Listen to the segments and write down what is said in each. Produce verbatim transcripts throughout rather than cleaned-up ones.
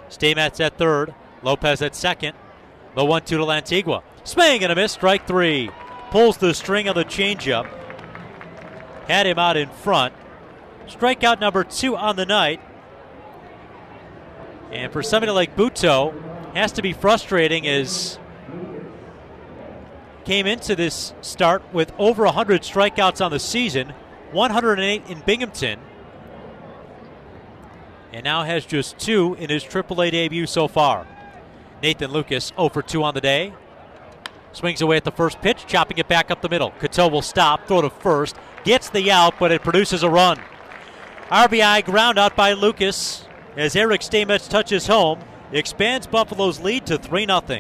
Staymetz at third. Lopez at second. The one two to Lantigua. Swing and a miss. Strike three. Pulls the string on the changeup. Had him out in front. Strikeout number two on the night. And for somebody like Butto, has to be frustrating as came into this start with over one hundred strikeouts on the season, one hundred eight in Binghamton, and now has just two in his triple A debut so far. Nathan Lucas oh for two on the day. Swings away at the first pitch, chopping it back up the middle. Coteau will stop, throw to first, gets the out, but it produces a run. R B I ground out by Lucas as Eric Staymetz touches home, expands Buffalo's lead to three nothing.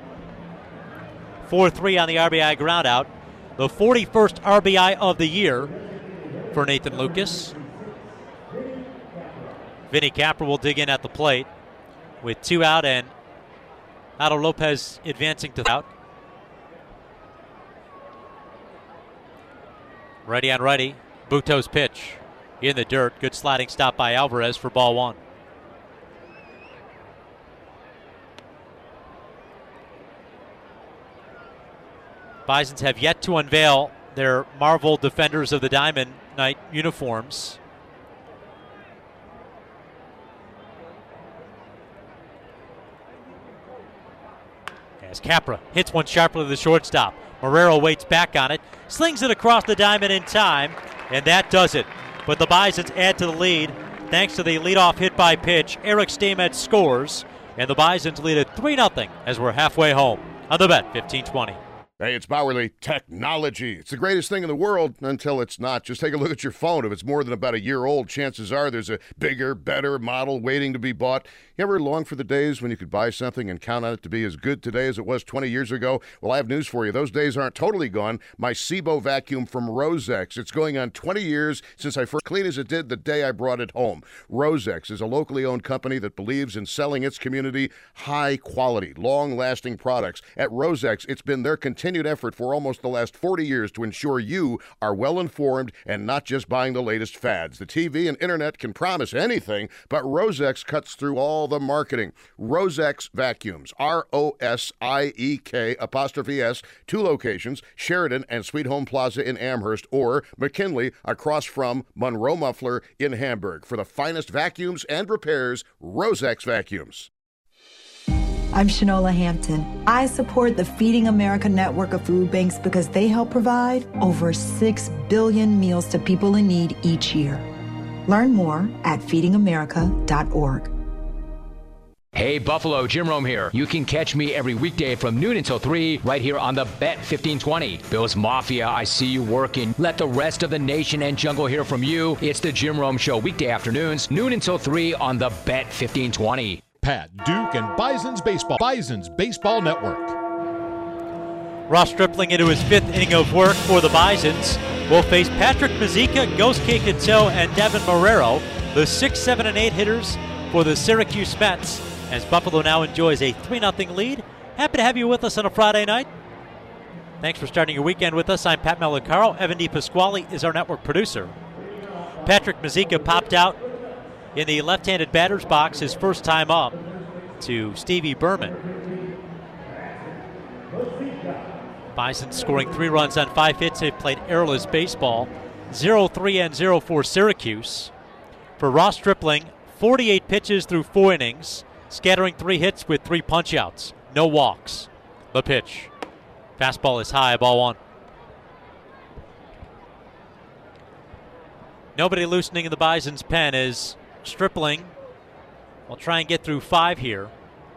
four three on the R B I ground out. The forty-first R B I of the year for Nathan Lucas. Vinny Capra will dig in at the plate with two out and Otto Lopez advancing to the out. Ready on righty. Butto's pitch in the dirt. Good sliding stop by Alvarez for ball one. Bisons have yet to unveil their Marvel Defenders of the Diamond Night uniforms. As Capra hits one sharply to the shortstop. Marrero waits back on it, slings it across the diamond in time, and that does it. But the Bisons add to the lead thanks to the leadoff hit by pitch. Eric Staymetz scores, and the Bisons lead at three nothing as we're halfway home on the Bet fifteen twenty. Hey, it's Bauerle Technology. It's the greatest thing in the world until it's not. Just take a look at your phone. If it's more than about a year old, chances are there's a bigger, better model waiting to be bought. You ever long for the days when you could buy something and count on it to be as good today as it was twenty years ago? Well, I have news for you. Those days aren't totally gone. My Sebo vacuum from Rosex. It's going on twenty years since I first clean as it did the day I brought it home. Rosex is a locally owned company that believes in selling its community high-quality, long-lasting products. At Rosex, it's been their continued Continued effort for almost the last forty years to ensure you are well informed and not just buying the latest fads. The T V and internet can promise anything, but Rosex cuts through all the marketing. Rosex Vacuums, R O S I E K apostrophe S, two locations, Sheridan and Sweet Home Plaza in Amherst, or McKinley across from Monroe Muffler in Hamburg. For the finest vacuums and repairs, Rosex Vacuums. I'm Shanola Hampton. I support the Feeding America network of food banks because they help provide over six billion meals to people in need each year. Learn more at feeding america dot org. Hey Buffalo, Jim Rome here. You can catch me every weekday from noon until three right here on the Bet fifteen twenty. Bills Mafia, I see you working. Let the rest of the nation and jungle hear from you. It's the Jim Rome Show weekday afternoons, noon until three on the Bet fifteen twenty. Pat Duke and Bison's Baseball. Bison's Baseball Network. Ross Stripling into his fifth inning of work for the Bisons will face Patrick Mazeika, Gosuke Coteau, and Devin Marrero, the six, seven, and eight hitters for the Syracuse Mets, as Buffalo now enjoys a three nothing lead. Happy to have you with us on a Friday night. Thanks for starting your weekend with us. I'm Pat Malacaro. Evan DePasquale is our network producer. Patrick Mazeika popped out in the left-handed batter's box his first time up to Stevie Berman. Bison scoring three runs on five hits. They played errorless baseball. zero three and zero for Syracuse. For Ross Stripling, forty-eight pitches through four innings, scattering three hits with three punch-outs. No walks. The pitch. Fastball is high, ball one. Nobody loosening in the Bison's pen as Stripling will try and get through five here.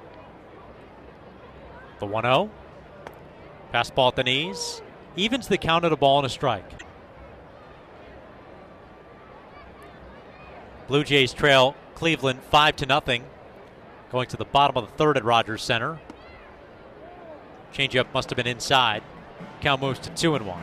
The one oh. Fastball at the knees. Evens the count at a ball and a strike. Blue Jays trail Cleveland five to nothing. Going to the bottom of the third at Rogers Center. Changeup must have been inside. Count moves to two and one.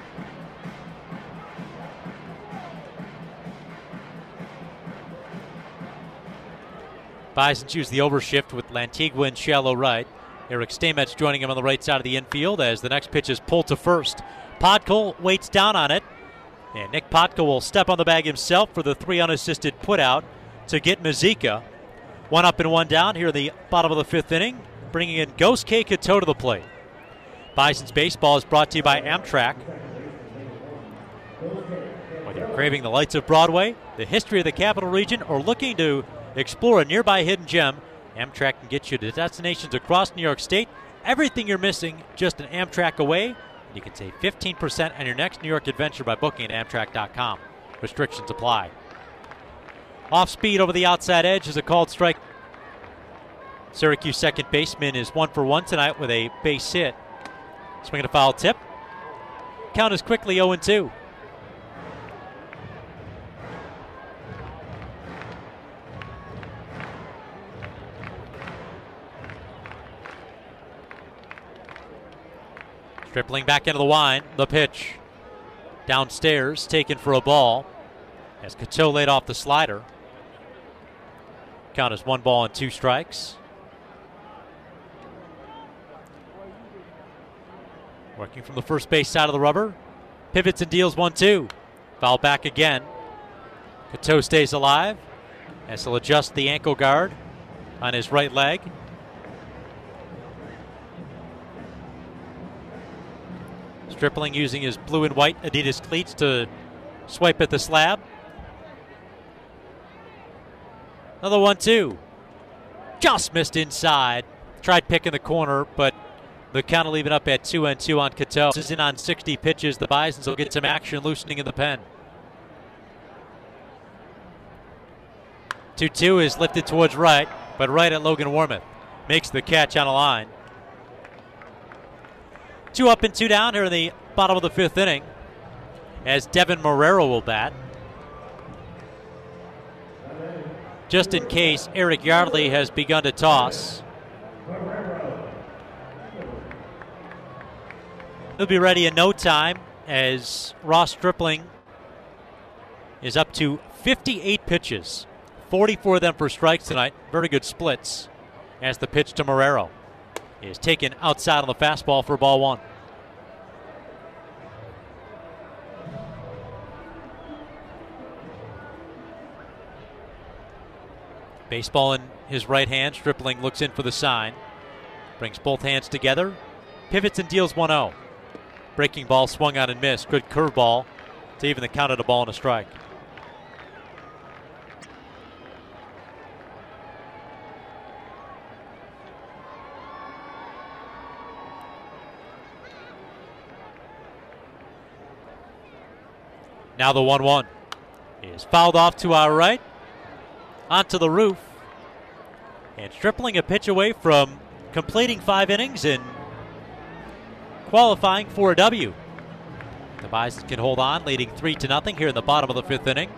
Bisons use the overshift with Lantigua in shallow right. Eric Staymetz joining him on the right side of the infield as the next pitch is pulled to first. Podkul waits down on it, and Nick Podkul will step on the bag himself for the three unassisted putout to get Mazeika. One up and one down here in the bottom of the fifth inning, bringing in Gosuke Katoh to the plate. Bison's Baseball is brought to you by Amtrak. Whether you're craving the lights of Broadway, the history of the Capital Region, or looking to explore a nearby hidden gem, Amtrak can get you to destinations across New York State. Everything you're missing, just an Amtrak away. You can save fifteen percent on your next New York adventure by booking at Amtrak dot com. Restrictions apply. Off speed over the outside edge is a called strike. Syracuse second baseman is one for one tonight with a base hit. Swinging a foul tip. Count is quickly oh and two. Stripling back into the line. The pitch. Downstairs, taken for a ball. As Katoh laid off the slider. Count is one ball and two strikes. Working from the first base side of the rubber. Pivots and deals one two. Foul back again. Katoh stays alive as he'll adjust the ankle guard on his right leg. Stripling using his blue and white Adidas cleats to swipe at the slab. Another one two. Just missed inside. Tried picking the corner, but the count will leave it up at two and two on Katoh. This is in on sixty pitches. The Bisons will get some action loosening in the pen. two two is lifted towards right, but right at Logan Warmoth. Makes the catch on a line. Two up and two down here in the bottom of the fifth inning as Devin Marrero will bat. Just in case Eric Yardley has begun to toss. He'll be ready in no time as Ross Stripling is up to fifty-eight pitches. forty-four of them for strikes tonight. Very good splits as the pitch to Marrero is taken outside on the fastball for ball one. Baseball in his right hand. Stripling looks in for the sign. Brings both hands together. Pivots and deals one oh. Breaking ball swung on and missed. Good curveball to even the count at a ball and a strike. Now the one one is fouled off to our right, onto the roof, and Stripling a pitch away from completing five innings and qualifying for a W. The Bisons can hold on, leading three to nothing here in the bottom of the fifth inning.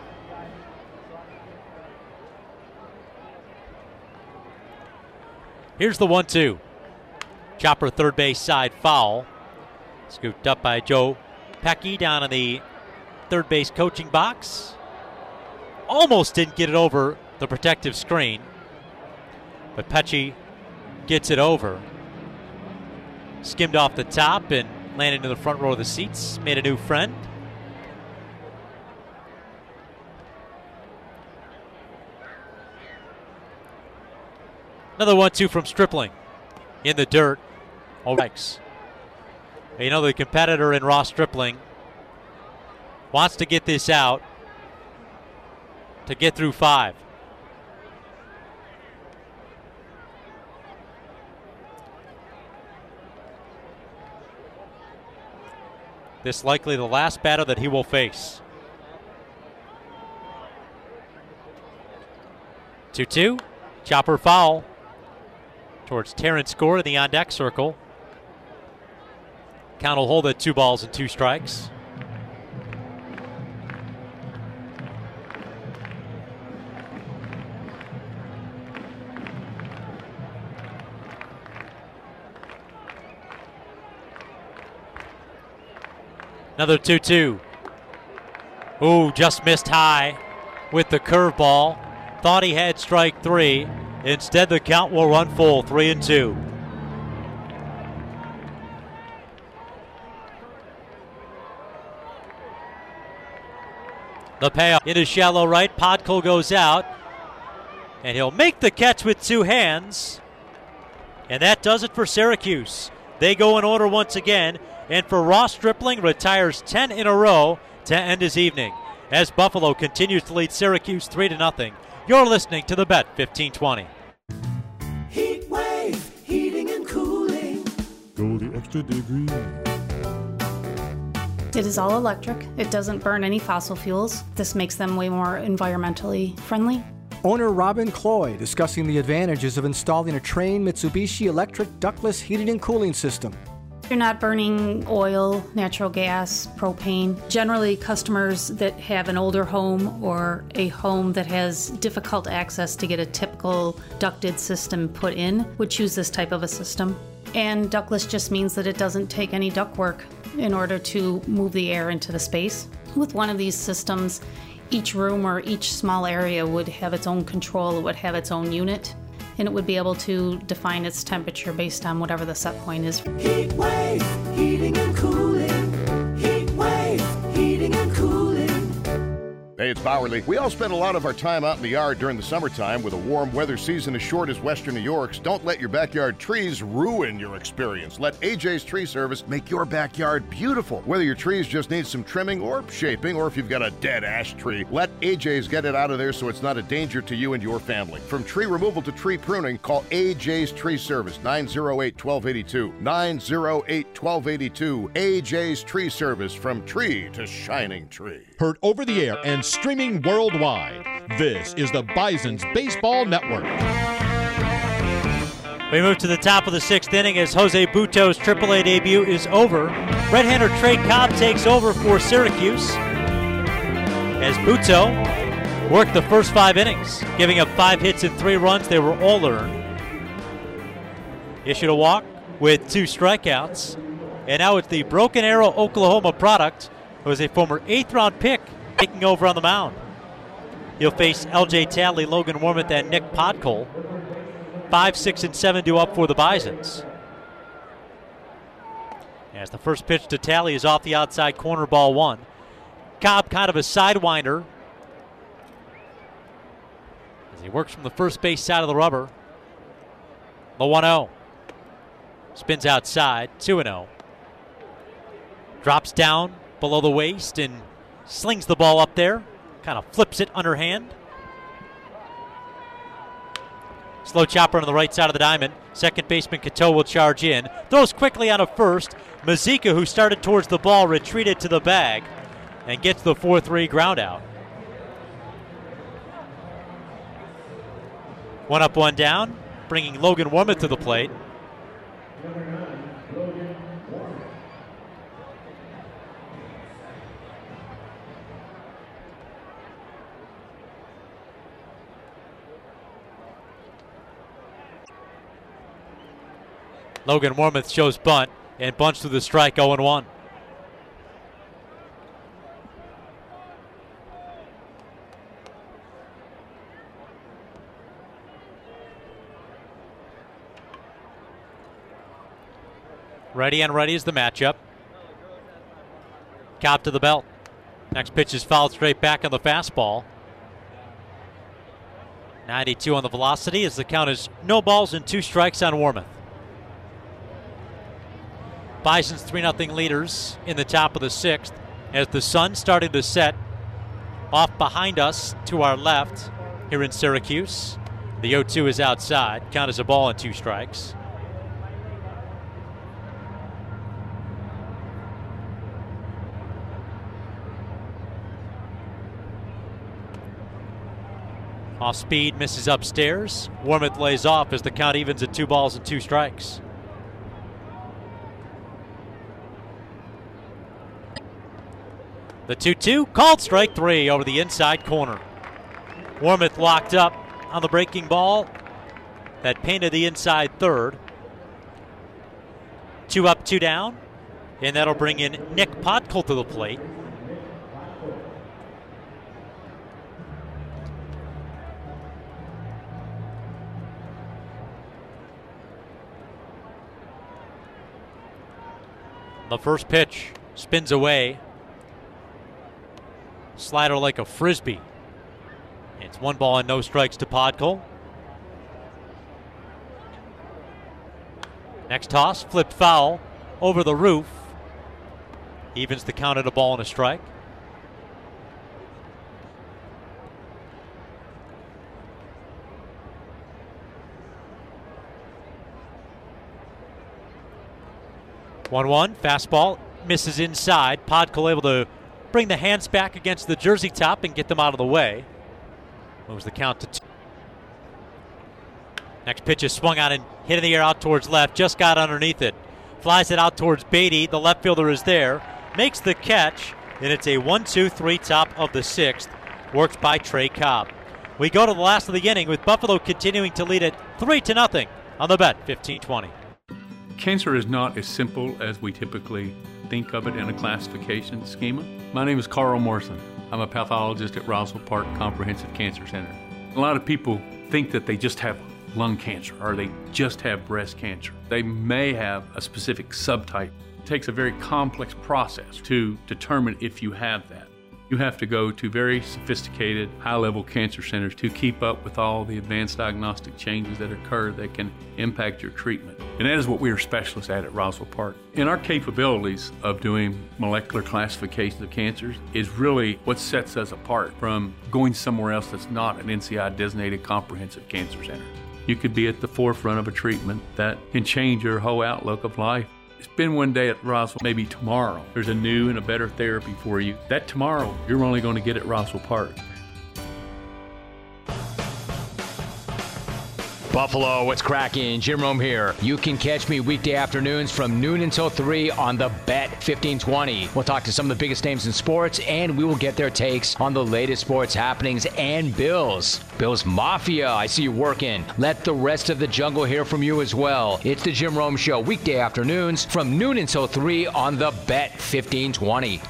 Here's the one two. Chopper third base side foul. Scooped up by Joe Pecky down in the third base coaching box. Almost didn't get it over the protective screen, but Pecky gets it over. Skimmed off the top and landed in the front row of the seats. Made a new friend. Another one two from Stripling. In the dirt. All right. You know, the competitor in Ross Stripling wants to get this out to get through five. This likely the last batter that he will face. two two. Chopper foul towards Terrence Gore in the on-deck circle. Count will hold at two balls and two strikes. Another two two. Ooh, just missed high with the curveball. Thought he had strike three. Instead, the count will run full, three and two. The payoff into shallow right. Podkul goes out. And he'll make the catch with two hands. And that does it for Syracuse. They go in order once again. And for Ross Stripling, retires ten in a row to end his evening. As Buffalo continues to lead Syracuse three to nothing. You're listening to the Bet fifteen twenty. Heat Wave, heating and cooling. Go the extra degree. It is all electric. It doesn't burn any fossil fuels. This makes them way more environmentally friendly. Owner Robin Cloy discussing the advantages of installing a Trane Mitsubishi electric ductless heating and cooling system. You're not burning oil, natural gas, propane. Generally, customers that have an older home or a home that has difficult access to get a typical ducted system put in would choose this type of a system. And ductless just means that it doesn't take any ductwork in order to move the air into the space. With one of these systems, each room or each small area would have its own control, it would have its own unit, and it would be able to define its temperature based on whatever the set point is. Heat Wave, heating and cooling. Heat Wave, heating and cooling. Hey, it's Bowerly. We all spend a lot of our time out in the yard during the summertime. With a warm weather season as short as Western New York's, don't let your backyard trees ruin your experience. Let A J's Tree Service make your backyard beautiful. Whether your trees just need some trimming or shaping, or if you've got a dead ash tree, let A J's get it out of there so it's not a danger to you and your family. From tree removal to tree pruning, call A J's Tree Service, nine oh eight, one two eight two. nine oh eight, one two eight two. A J's Tree Service, from tree to shining tree. Heard over the air and streaming worldwide. This is the Bison's Baseball Network. We move to the top of the sixth inning as Jose Butto's triple A debut is over. Right-hander Trey Cobb takes over for Syracuse as Butto worked the first five innings, giving up five hits and three runs. They were all earned. Issued a walk with two strikeouts. And now it's the Broken Arrow, Oklahoma product, who is a former eighth-round pick, taking over on the mound. He'll face L J Talley, Logan Wormuth, and Nick Podkol. Five, six, and seven due up for the Bisons. As the first pitch to Talley is off the outside corner, ball one. Cobb kind of a sidewinder as he works from the first base side of the rubber. The one oh. Spins outside, two and oh. Drops down below the waist and slings the ball up there. Kind of flips it underhand. Slow chopper on the right side of the diamond. Second baseman Cateau will charge in. Throws quickly out of first. Mazika, who started towards the ball, retreated to the bag and gets the four three ground out. One up, one down, bringing Logan Wormuth to the plate. Logan Wormuth shows bunt and bunts through the strike, oh and one. Ready and ready is the matchup. Cobb to the belt. Next pitch is fouled straight back on the fastball. ninety-two on the velocity as the count is no balls and two strikes on Wormuth. Bison's three nothing leaders in the top of the sixth as the sun starting to set off behind us to our left here in Syracuse. The oh two is outside. Count is a ball and two strikes. Off speed, misses upstairs. Wormuth lays off as the count evens at two balls and two strikes. The two two, called strike three over the inside corner. Wormuth locked up on the breaking ball that painted the inside third. Two up, two down, and that'll bring in Nick Podkol to the plate. The first pitch spins away. Slider like a frisbee. It's one ball and no strikes to Podkol. Next toss, flipped foul over the roof. Evens the count at a ball and a strike. one one, fastball, misses inside. Podkul able to bring the hands back against the jersey top and get them out of the way. Moves the count to two. Next pitch is swung out and hit in the air out towards left. Just got underneath it. Flies it out towards Beatty. The left fielder is there. Makes the catch. And it's a one two three top of the sixth. Worked by Trey Cobb. We go to the last of the inning with Buffalo continuing to lead it three to nothing on the Bet fifteen twenty. Cancer is not as simple as we typically think of it in a classification schema. My name is Carl Morrison. I'm a pathologist at Roswell Park Comprehensive Cancer Center. A lot of people think that they just have lung cancer or they just have breast cancer. They may have a specific subtype. It takes a very complex process to determine if you have that. You have to go to very sophisticated, high-level cancer centers to keep up with all the advanced diagnostic changes that occur that can impact your treatment. And that is what we are specialists at at Roswell Park. And our capabilities of doing molecular classifications of cancers is really what sets us apart from going somewhere else that's not an N C I-designated comprehensive cancer center. You could be at the forefront of a treatment that can change your whole outlook of life. Spend one day at Roswell, maybe tomorrow. There's a new and a better therapy for you. That tomorrow, you're only going to get at Roswell Park. Buffalo, what's cracking? Jim Rome here. You can catch me weekday afternoons from noon until three on the Bet fifteen twenty. We'll talk to some of the biggest names in sports, and we will get their takes on the latest sports happenings and Bills. Bills Mafia, I see you working. Let the rest of the jungle hear from you as well. It's the Jim Rome Show, weekday afternoons from noon until three on the Bet fifteen twenty.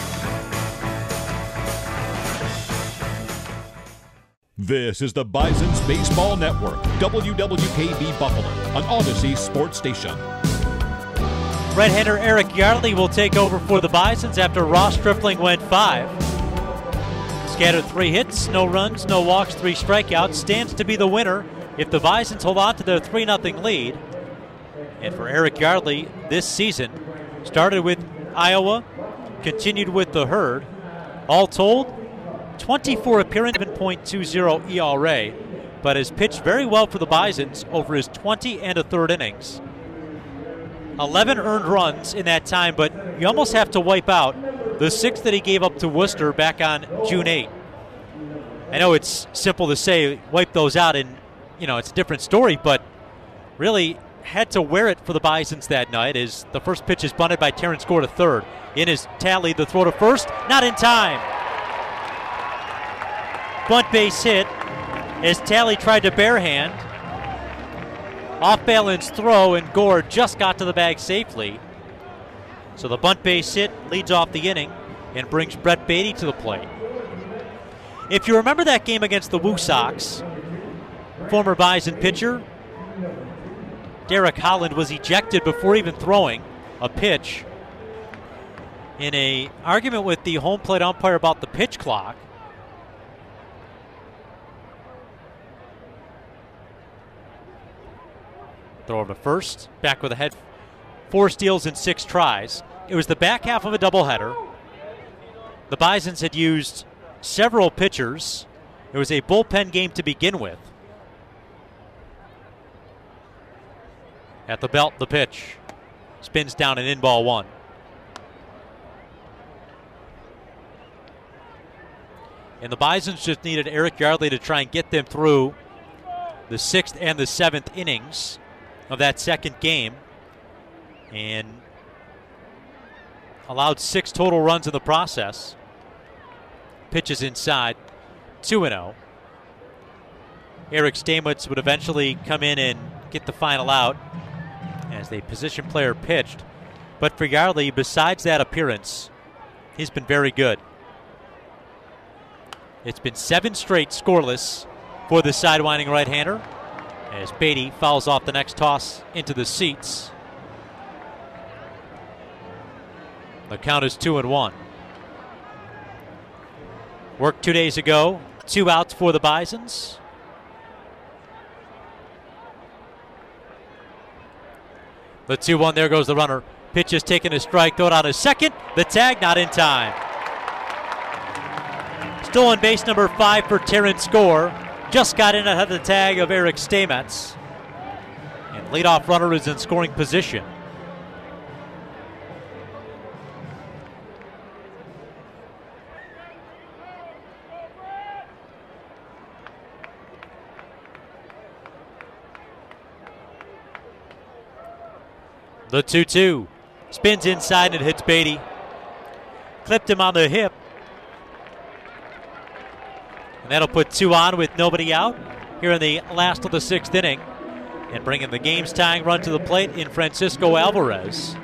This is the Bison's Baseball Network, W W K B Buffalo, an Odyssey sports station. Right-hander Eric Yardley will take over for the Bisons after Ross Stripling went five. Scattered three hits, no runs, no walks, three strikeouts. Stands to be the winner if the Bisons hold on to their three nothing lead. And for Eric Yardley, this season started with Iowa, continued with the Herd. All told, twenty-four appearances, seven point two oh E R A, but has pitched very well for the Bisons over his twenty and a third innings. eleven earned runs in that time, but you almost have to wipe out the six that he gave up to Worcester back on June eighth. I know it's simple to say wipe those out and, you know, it's a different story, but really had to wear it for the Bisons that night as the first pitch is bunted by Terrence Gore to third. In his tally, the throw to first, not in time. Bunt base hit as Talley tried to barehand. Off balance throw, and Gore just got to the bag safely. So the bunt base hit leads off the inning and brings Brett Beatty to the plate. If you remember that game against the Woo Sox, former Bison pitcher Derek Holland was ejected before even throwing a pitch in an argument with the home plate umpire about the pitch clock. Throw to first, back with a head. Four steals and six tries. It was the back half of a doubleheader. The Bisons had used several pitchers. It was a bullpen game to begin with. At the belt, the pitch. Spins down and in, ball one. And the Bisons just needed Eric Yardley to try and get them through the sixth and the seventh innings of that second game, and allowed six total runs in the process. Pitches inside, two and oh. Eric Stamets would eventually come in and get the final out as the position player pitched. But for Yardley, besides that appearance, he's been very good. It's been seven straight scoreless for the sidewinding right-hander, as Beatty fouls off the next toss into the seats. The count is two and one. Worked two days ago, two outs for the Bisons. The two one, there goes the runner. Pitch is taking a strike, throw it on a second. The tag not in time. Stolen base number five for Terrence Gore. Just got in ahead of the tag of Eric Stamets. And leadoff runner is in scoring position. The two two. Spins inside and hits Beatty. Clipped him on the hip. And that'll put two on with nobody out here in the last of the sixth inning. And bringing the game's tying run to the plate in Francisco Alvarez.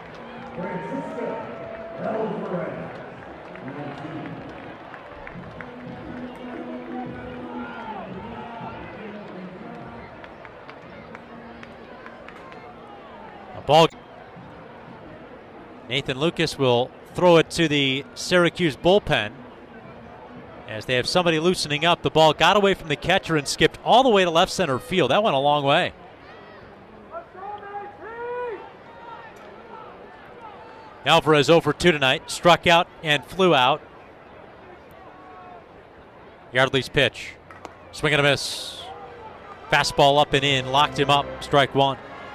A ball. Nathan Lucas will throw it to the Syracuse bullpen as they have somebody loosening up. The ball got away from the catcher and skipped all the way to left center field. That went a long way. Alvarez oh for two tonight. Struck out and flew out. Yardley's pitch. Swing and a miss. Fastball up and in. Locked him up. Strike one.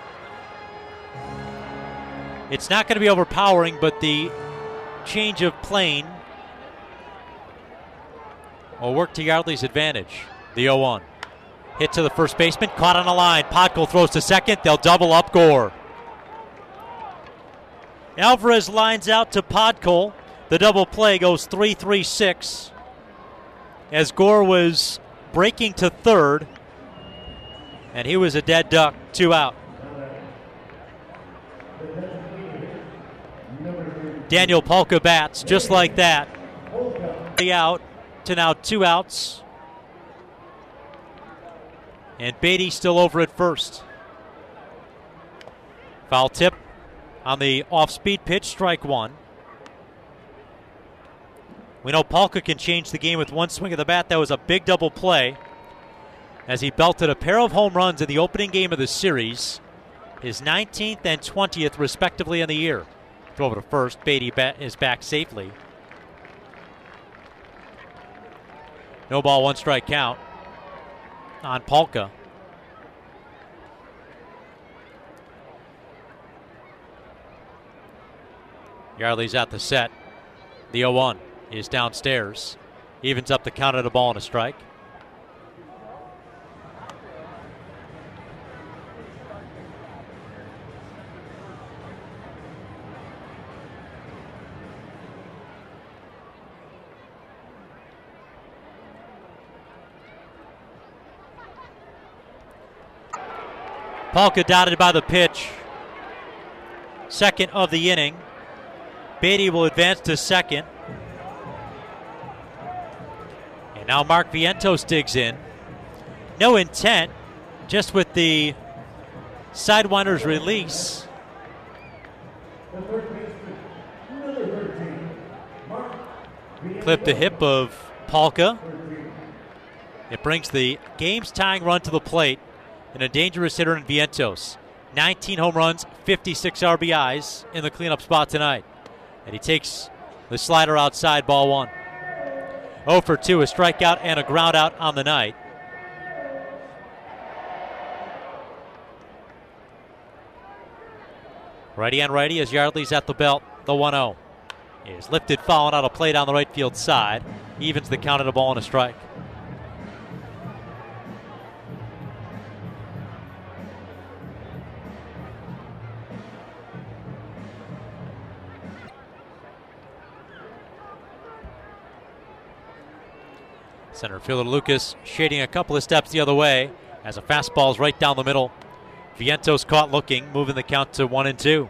It's not going to be overpowering, but the change of plane will work to Yardley's advantage. The oh one. Hit to the first baseman. Caught on a line. Podkul throws to second. They'll double up Gore. Alvarez lines out to Podkul. The double play goes three three six as Gore was breaking to third, and he was a dead duck. Two out. Daniel Palka bats just like that. Three out to now two outs. And Beatty still over at first. Foul tip on the off-speed pitch, strike one. We know Palka can change the game with one swing of the bat. That was a big double play as he belted a pair of home runs in the opening game of the series, his nineteenth and twentieth respectively in the year. Throw over to first. Beatty bat is back safely. No ball, one strike count on Palka. Yardley's at the set. The oh one is downstairs. Evens up the count at a ball and a strike. Palka dotted by the pitch. Second of the inning. Beatty will advance to second. And now Mark Vientos digs in. No intent, just with the Sidewinder's release. Clip the hip of Palka. It brings the game's tying run to the plate. And a dangerous hitter in Vientos. nineteen home runs, fifty-six R B Is in the cleanup spot tonight. And he takes the slider outside, ball one. oh for two, a strikeout and a ground out on the night. Righty on righty as Yardley's at the belt. The one oh is lifted, fouled out a play down the right field side. Evens the count at a ball and a strike. Center fielder Lucas shading a couple of steps the other way as a fastball is right down the middle. Vientos caught looking, moving the count to one and two.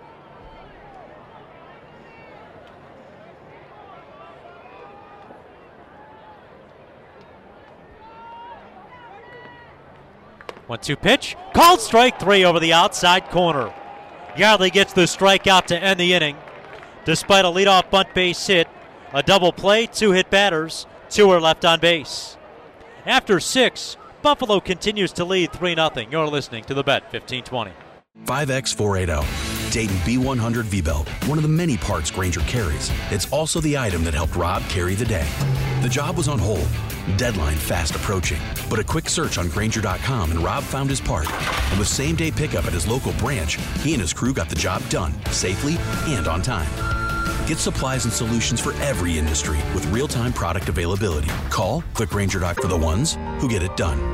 one two pitch. Called strike three over the outside corner. Yardley gets the strikeout to end the inning. Despite a leadoff bunt base hit, a double play, two hit batters. Two are left on base. After six, Buffalo continues to lead three nothing. You're listening to the Bet fifteen twenty. five X four eighty. Dayton B one hundred V-Belt, one of the many parts Grainger carries. It's also the item that helped Rob carry the day. The job was on hold, deadline fast approaching, but a quick search on Grainger dot com and Rob found his part. And with same-day pickup at his local branch, he and his crew got the job done, safely and on time. Get supplies and solutions for every industry with real-time product availability. Call click Grainger dot com for the ones who get it done.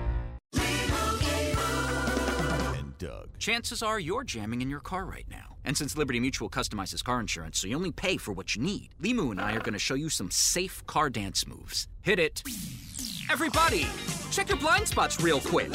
Chances are you're jamming in your car right now. And since Liberty Mutual customizes car insurance so you only pay for what you need, Limu and I are going to show you some safe car dance moves. Hit it. Everybody, check your blind spots real quick.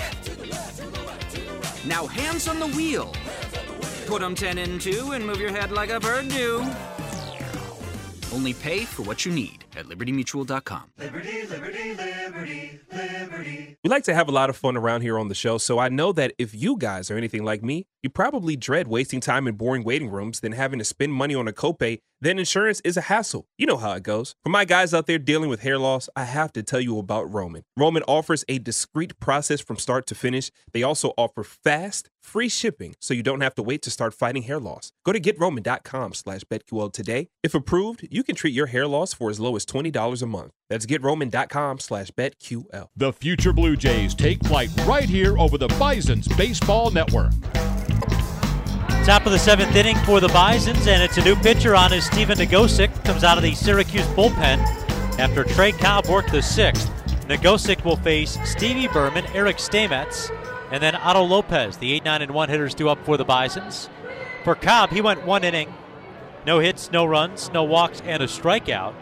Now hands on the wheel. Put them ten in two and move your head like a bird do. Only pay for what you need at Liberty Mutual dot com. Liberty, liberty, liberty, liberty. We like to have a lot of fun around here on the show, so I know that if you guys are anything like me, you probably dread wasting time in boring waiting rooms, then having to spend money on a copay, then insurance is a hassle. You know how it goes. For my guys out there dealing with hair loss, I have to tell you about Roman. Roman offers a discreet process from start to finish. They also offer fast, free shipping, so you don't have to wait to start fighting hair loss. Go to get roman dot com slash betql today. If approved, you can treat your hair loss for as low as twenty dollars a month. That's get roman dot com slash betql. The future Blue Jays take flight right here over the Bison's Baseball Network. Top of the seventh inning for the Bisons, and it's a new pitcher on as Steven Nagosic comes out of the Syracuse bullpen after Trey Cobb worked the sixth. Nagosic will face Stevie Berman, Eric Stamets, and then Otto Lopez, the eight nine and one hitters due up for the Bisons. For Cobb, he went one inning, no hits, no runs, no walks, and a strikeout.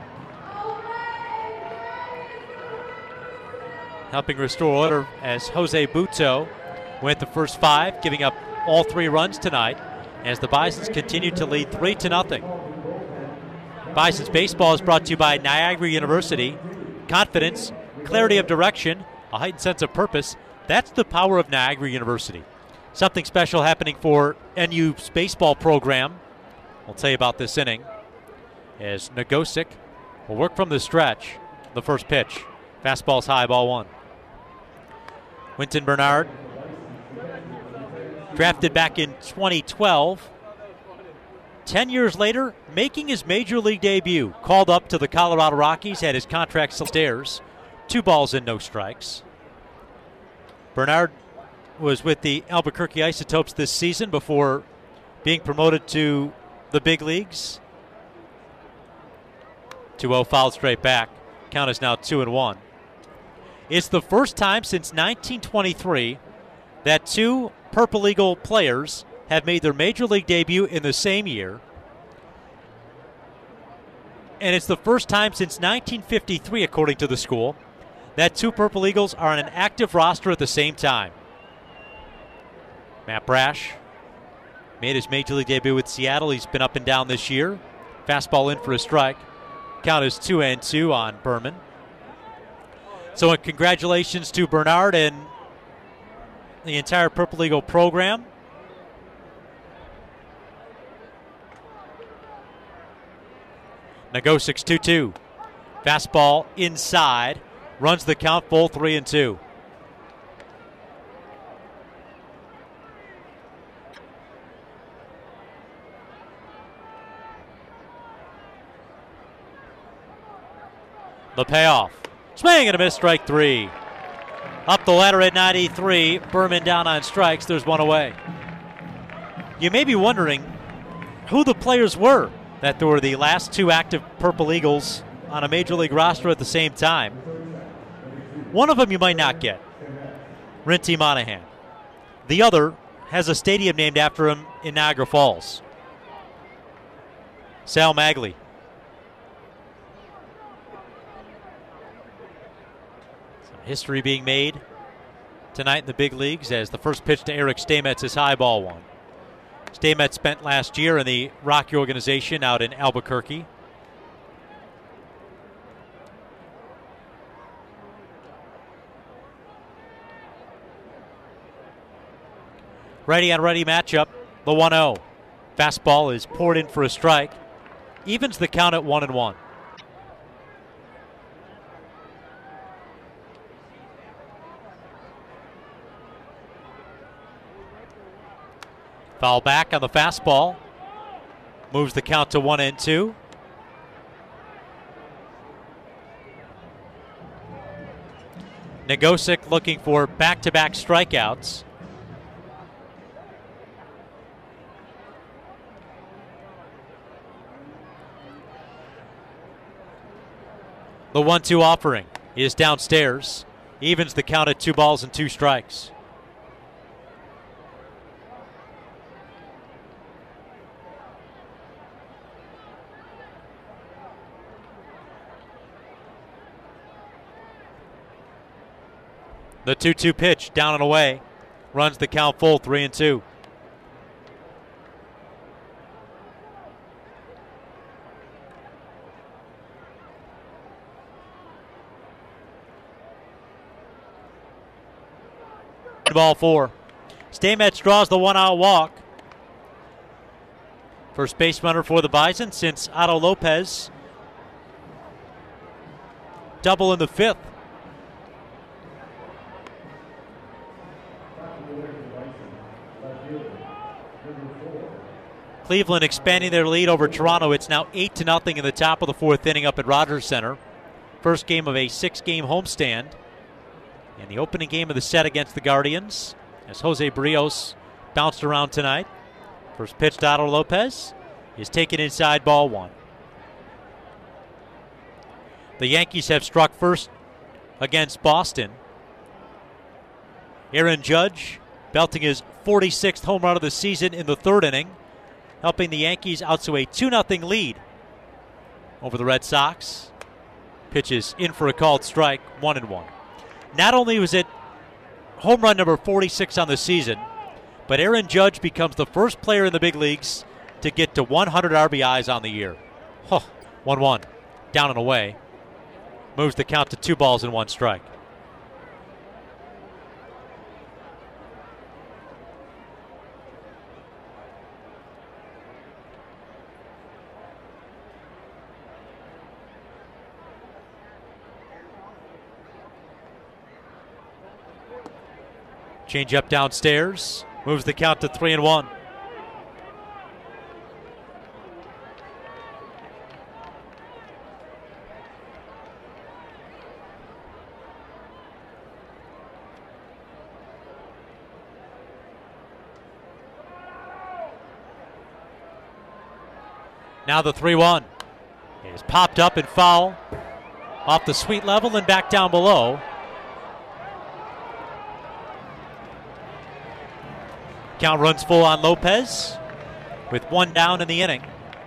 Helping restore order as Jose Butto went the first five, giving up all three runs tonight as the Bisons continue to lead three to nothing. Bisons baseball is brought to you by Niagara University. Confidence, clarity of direction, a heightened sense of purpose. That's the power of Niagara University. Something special happening for N U's baseball program. We'll tell you about this inning as Nagosic will work from the stretch. The first pitch. Fastball's high, ball one. Wynton Bernard, drafted back in twenty twelve. Ten years later, making his major league debut. Called up to the Colorado Rockies, had his contract stairs. Two balls and no strikes. Bernard was with the Albuquerque Isotopes this season before being promoted to the big leagues. two oh fouled straight back. Count is now two and one. It's the first time since nineteen twenty-three that two Purple Eagle players have made their major league debut in the same year. And it's the first time since nineteen fifty-three, according to the school, that two Purple Eagles are on an active roster at the same time. Matt Brash made his major league debut with Seattle. He's been up and down this year. Fastball in for a strike. Count is two and two on Berman. So congratulations to Bernard and the entire Purple Eagle program. Nagosic's two two. Fastball inside. Runs the count full three and two. The payoff. Swing and a miss, strike three. Up the ladder at ninety-three. Berman down on strikes. There's one away. You may be wondering who the players were that were the last two active Purple Eagles on a major league roster at the same time. One of them you might not get. Rinty Monahan. The other has a stadium named after him in Niagara Falls. Sal Maglie. History being made tonight in the big leagues as the first pitch to Eric Stamets is high, ball one. Stamets spent last year in the Rocky organization out in Albuquerque. Righty on righty matchup, the one oh. Fastball is poured in for a strike. Evens the count at one and one. Foul back on the fastball. Moves the count to one and two. Nagosic looking for back-to-back strikeouts. The one two offering is downstairs. Evens the count at two balls and two strikes. The two two pitch down and away. Runs the count full, three and two. Ball four. Stamets draws the one-out walk. First base runner for the Bison since Otto Lopez. Double in the fifth. Cleveland expanding their lead over Toronto. It's now eight to nothing in the top of the fourth inning up at Rogers Center. First game of a six-game homestand. And the opening game of the set against the Guardians, as Jose Barrios bounced around tonight. First pitch to Otto Lopez is taken inside, ball one. The Yankees have struck first against Boston. Aaron Judge belting his forty-sixth home run of the season in the third inning, helping the Yankees out to a two nothing lead over the Red Sox. Pitches in for a called strike, one and one. Not only was it home run number forty-six on the season, but Aaron Judge becomes the first player in the big leagues to get to one hundred R B Is on the year. Huh. one one. Down and away. Moves the count to two balls and one strike. Change up downstairs. Moves the count to three and one. Now the three one is popped up and foul off the sweet level and back down below. Count runs full on Lopez with one down in the inning.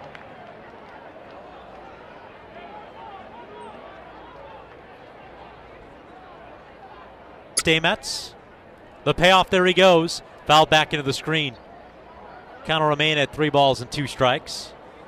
Stamets. The payoff, there he goes. Fouled back into the screen. Count will remain at three balls and two strikes.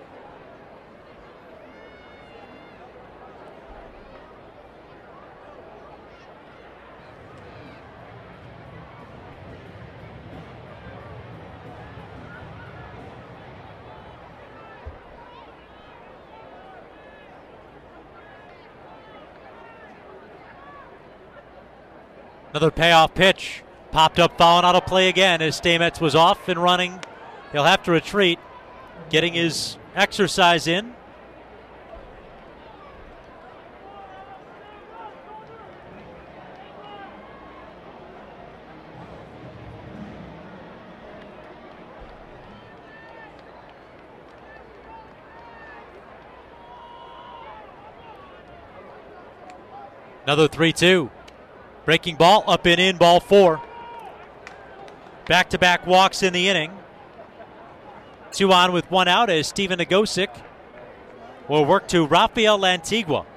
Another payoff pitch. Popped up, fouling out of play again as Stamets was off and running. He'll have to retreat, getting his exercise in. Another three two. Breaking ball, up and in, ball four. Back-to-back walks in the inning. Two on with one out as Stephen Nagosic will work to Rafael Lantigua.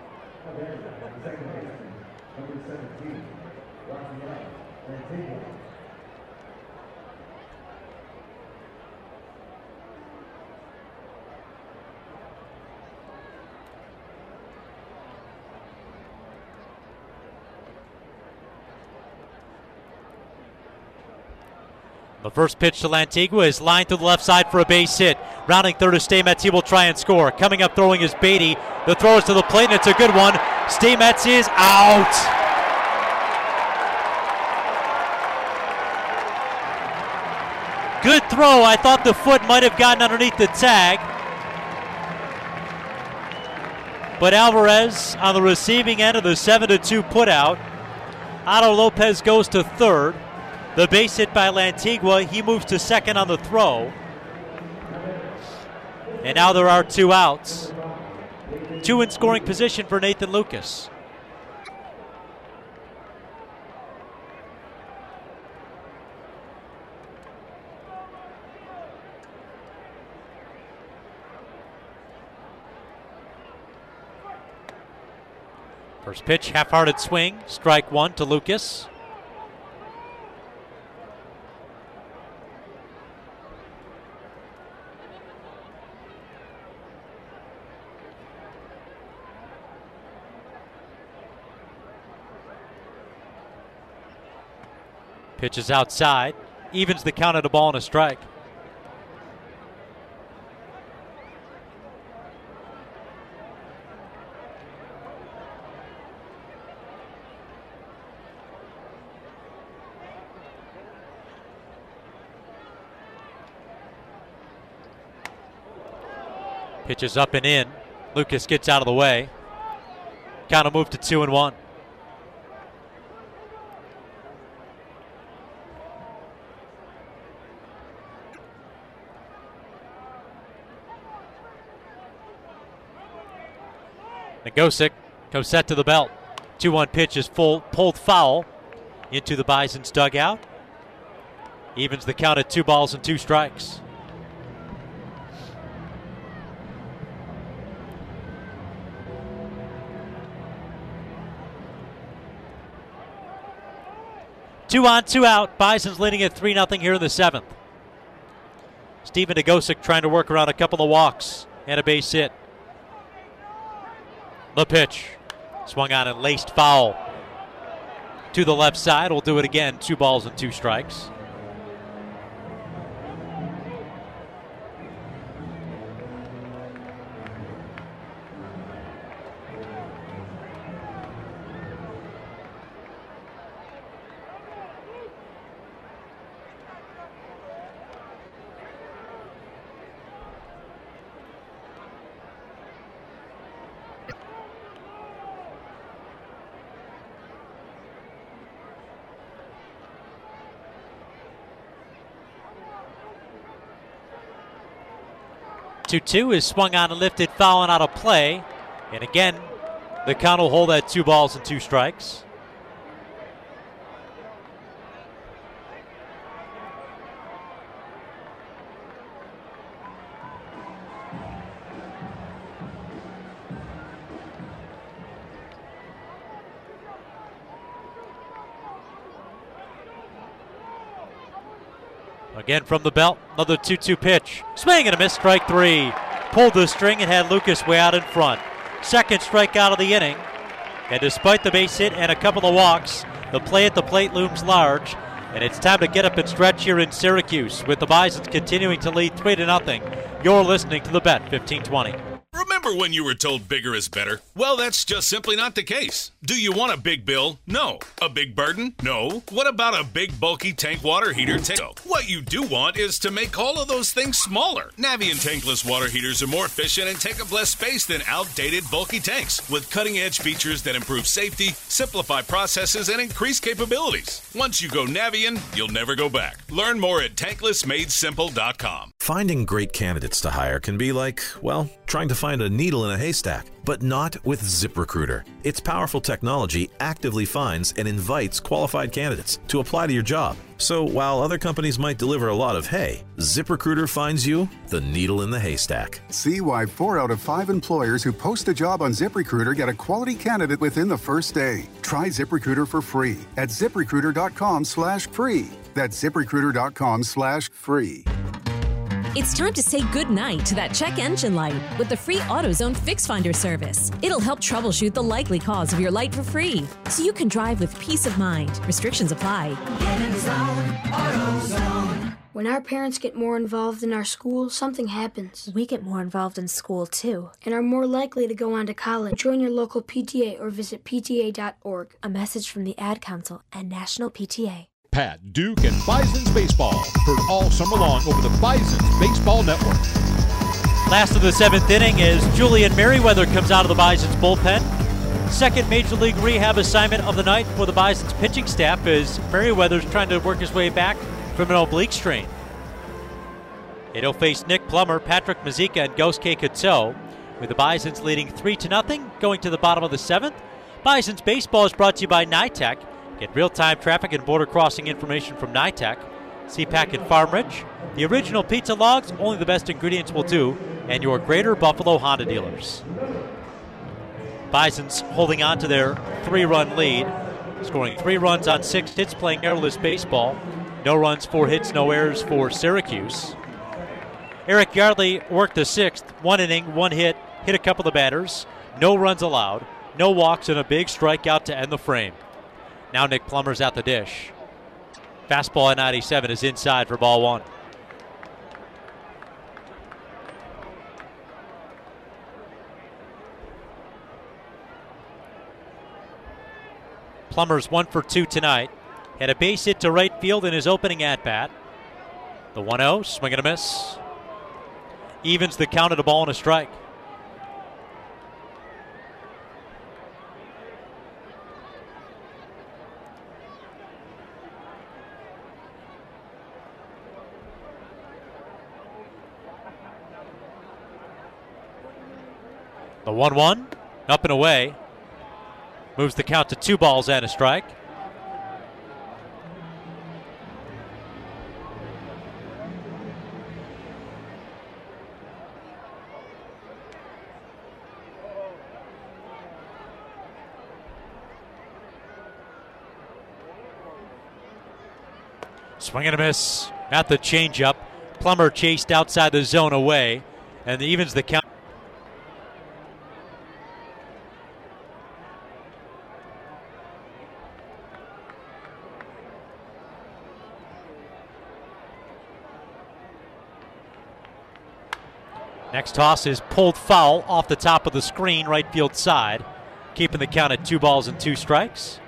The first pitch to Lantigua is lined to the left side for a base hit. Rounding third is Stamets. He will try and score. Coming up throwing is Beatty. The throw is to the plate, and it's a good one. Stamets is out. Good throw. I thought the foot might have gotten underneath the tag. But Alvarez on the receiving end of the seven to two putout. Otto Lopez goes to third. The base hit by Lantigua. He moves to second on the throw. And now there are two outs. Two in scoring position for Nathan Lucas. First pitch, half-hearted swing, strike one to Lucas. Pitch is outside, evens the count at a ball and a strike. Pitch is up and in. Lucas gets out of the way. Count will move to two and one. Nagosic goes set to the belt. two one pitch is full, pulled foul into the Bison's dugout. Evens the count at two balls and two strikes. Two on, two out. Bison's leading at three nothing here in the seventh. Steven Nagosic trying to work around a couple of walks and a base hit. The pitch. Swung on and laced foul to the left side. We'll do it again. Two balls and two strikes. two two is swung on and lifted, foul and out of play. And again, the count will hold at two balls and two strikes. Again from the belt, another two two pitch. Swing and a miss, strike three. Pulled the string and had Lucas way out in front. Second strikeout of the inning. And despite the base hit and a couple of walks, the play at the plate looms large. And it's time to get up and stretch here in Syracuse with the Bisons continuing to lead three to nothing. You're listening to the Bet fifteen twenty. Remember when you were told bigger is better? Well, that's just simply not the case. Do you want a big bill? No. A big burden? No. What about a big bulky tank water heater? Ta- what you do want is to make all of those things smaller. Navien tankless water heaters are more efficient and take up less space than outdated bulky tanks, with cutting-edge features that improve safety, simplify processes, and increase capabilities. Once you go Navien, you'll never go back. Learn more at tankless made simple dot com. Finding great candidates to hire can be like, well, trying to find a needle in a haystack, but not with ZipRecruiter. Its powerful technology actively finds and invites qualified candidates to apply to your job. So while other companies might deliver a lot of hay, ZipRecruiter finds you the needle in the haystack. See why four out of five employers who post a job on ZipRecruiter get a quality candidate within the first day. Try ZipRecruiter for free at ZipRecruiter.com slash free. That's ZipRecruiter.com slash free. It's time to say goodnight to that check engine light with the free AutoZone Fix Finder service. It'll help troubleshoot the likely cause of your light for free, so you can drive with peace of mind. Restrictions apply. Get in the zone, AutoZone. When our parents get more involved in our school, something happens. We get more involved in school, too. And are more likely to go on to college. Join your local P T A or visit P T A dot org. A message from the Ad Council and National P T A. Pat, Duke, and Bison's baseball. Heard all summer long over the Bison's Baseball Network. Last of the seventh inning is Julian Merriweather comes out of the Bison's bullpen. Second Major League rehab assignment of the night for the Bison's pitching staff as Merriweather's trying to work his way back from an oblique strain. It'll face Nick Plummer, Patrick Mazeika, and Gosuke Kutsu, with the Bison's leading three to nothing going to the bottom of the seventh. Bison's baseball is brought to you by NYTEC. Get real-time traffic and border crossing information from NYTEC. C PAC and Farm Ridge. The original pizza logs, only the best ingredients will do, and your Greater Buffalo Honda dealers. Bison's holding on to their three-run lead, scoring three runs on six hits, playing errorless baseball. No runs, four hits, no errors for Syracuse. Eric Yardley worked the sixth, one inning, one hit, hit a couple of batters, no runs allowed, no walks, and a big strikeout to end the frame. Now Nick Plummer's at the dish. Fastball at ninety-seven is inside for ball one. Plummer's one for two tonight. Had a base hit to right field in his opening at-bat. The one oh, swing and a miss. Evens the count at a ball and a strike. The one one, up and away. Moves the count to two balls and a strike. Swing and a miss at the changeup. Plummer chased outside the zone away and evens the count. Next toss is pulled foul off the top of the screen, right field side, keeping the count at two balls and two strikes.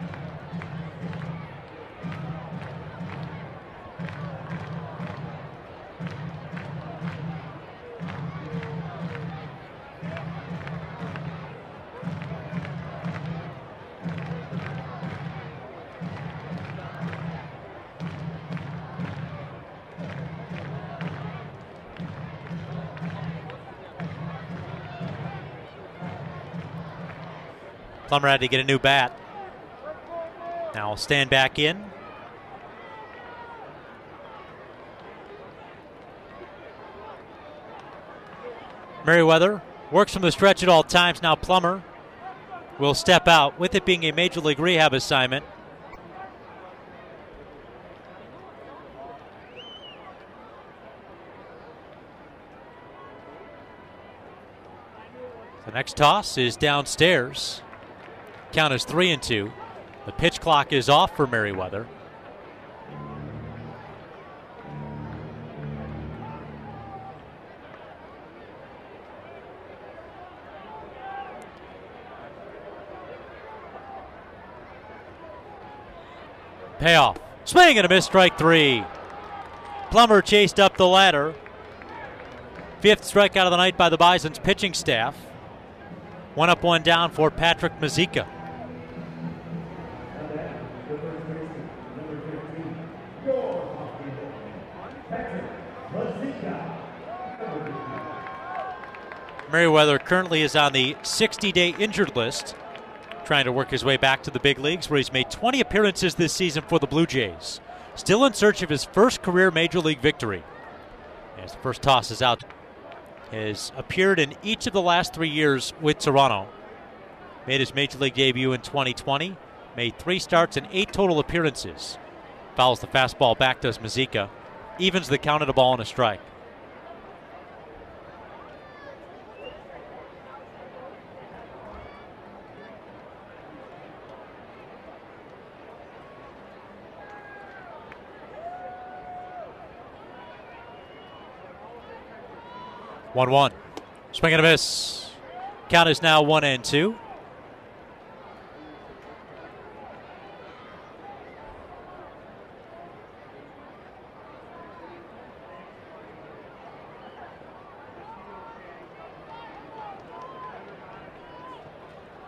Plummer had to get a new bat. Now stand back in. Merriweather works from the stretch at all times. Now Plummer will step out, with it being a Major League rehab assignment. The next toss is downstairs. Count is three and two. The pitch clock is off for Merriweather. Payoff. Swing and a miss, strike three. Plummer chased up the ladder. Fifth strikeout of the night by the Bison's pitching staff. One up, one down for Patrick Mazeika. Merriweather currently is on the sixty-day injured list, trying to work his way back to the big leagues, where he's made twenty appearances this season for the Blue Jays. Still in search of his first career Major League victory. As the first toss is out. Has appeared in each of the last three years with Toronto. Made his Major League debut in twenty twenty. Made three starts and eight total appearances. Fouls the fastball back, does Mazeika. Evens the count at a ball and a strike. one one. Swing and a miss. Count is now one and two.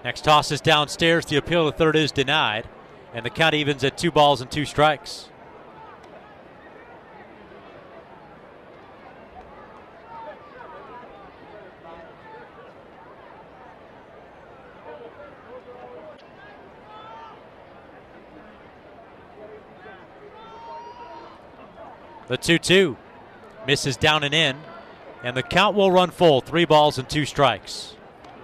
Next toss is downstairs. The appeal to third is denied. And the count evens at two balls and two strikes. The two two misses down and in, and the count will run full. Three balls and two strikes.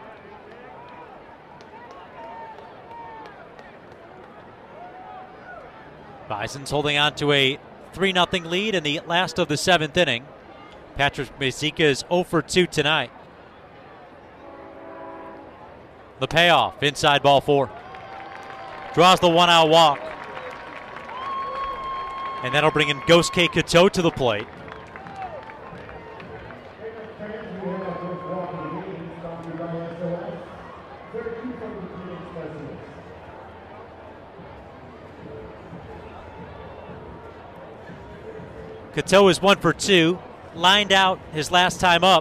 Bison's holding on to a three nothing lead in the last of the seventh inning. Patrick Mazeika is oh for two tonight. The payoff, inside ball four. Draws the one-out walk. And that'll bring in Gosuke Katoh to the plate. Katoh is one for two, lined out his last time up.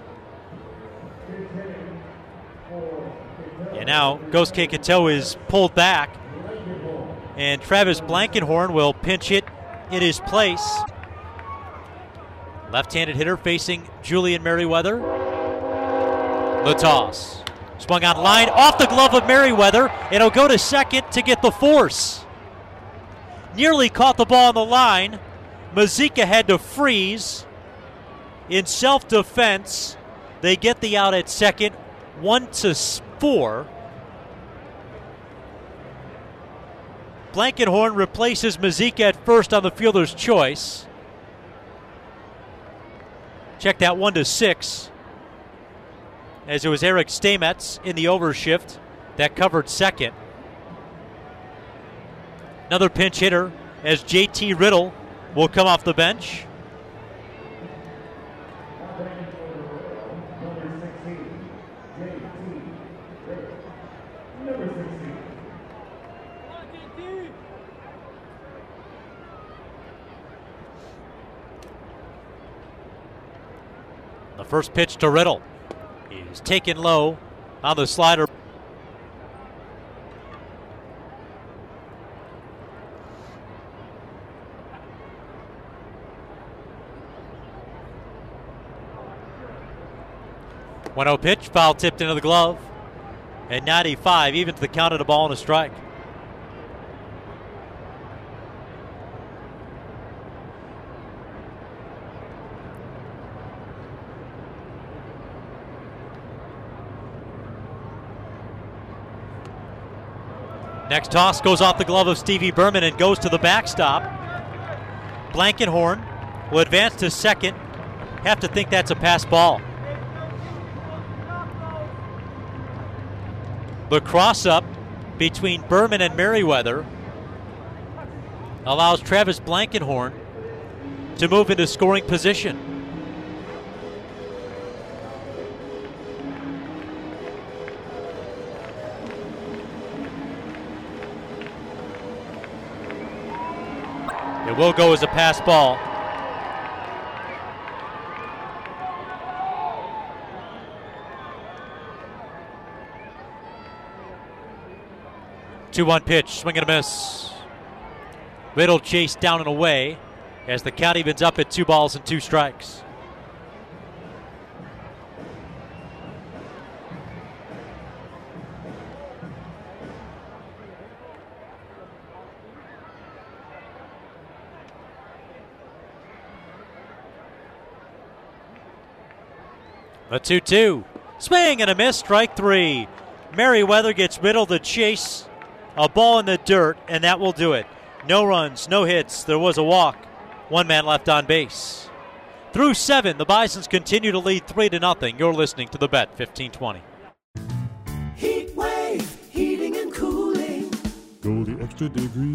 And now Gosuke Katoh is pulled back, and Travis Blankenhorn will pinch hit in his place. Left-handed hitter facing Julian Merriweather. The toss. Swung on line, off the glove of Merriweather. It'll go to second to get the force. Nearly caught the ball on the line. Mazeika had to freeze. In self-defense, they get the out at second, one to four. Blankenhorn replaces Mazeika at first on the fielder's choice. Check that one to six. As it was Eric Stamets in the overshift that covered second. Another pinch hitter as J T Riddle will come off the bench. The first pitch to Riddle is taken low on the slider. one oh pitch, foul tipped into the glove. And ninety-five, even to the count of the ball and a strike. Next toss goes off the glove of Stevie Berman and goes to the backstop. Blankenhorn will advance to second. Have to think that's a pass ball. The cross-up between Berman and Merriweather allows Travis Blankenhorn to move into scoring position. It will go as a pass ball. two one pitch, swing and a miss. Riddle chased down and away as the count evens up at two balls and two strikes. A two two. Swing and a miss, strike three. Merriweather gets Riddle to chase a ball in the dirt, and that will do it. No runs, no hits. There was a walk. One man left on base. Through seven, the Bisons continue to lead three to nothing. You're listening to the Bet fifteen twenty. Heat Wave, heating and cooling. Go the extra degree.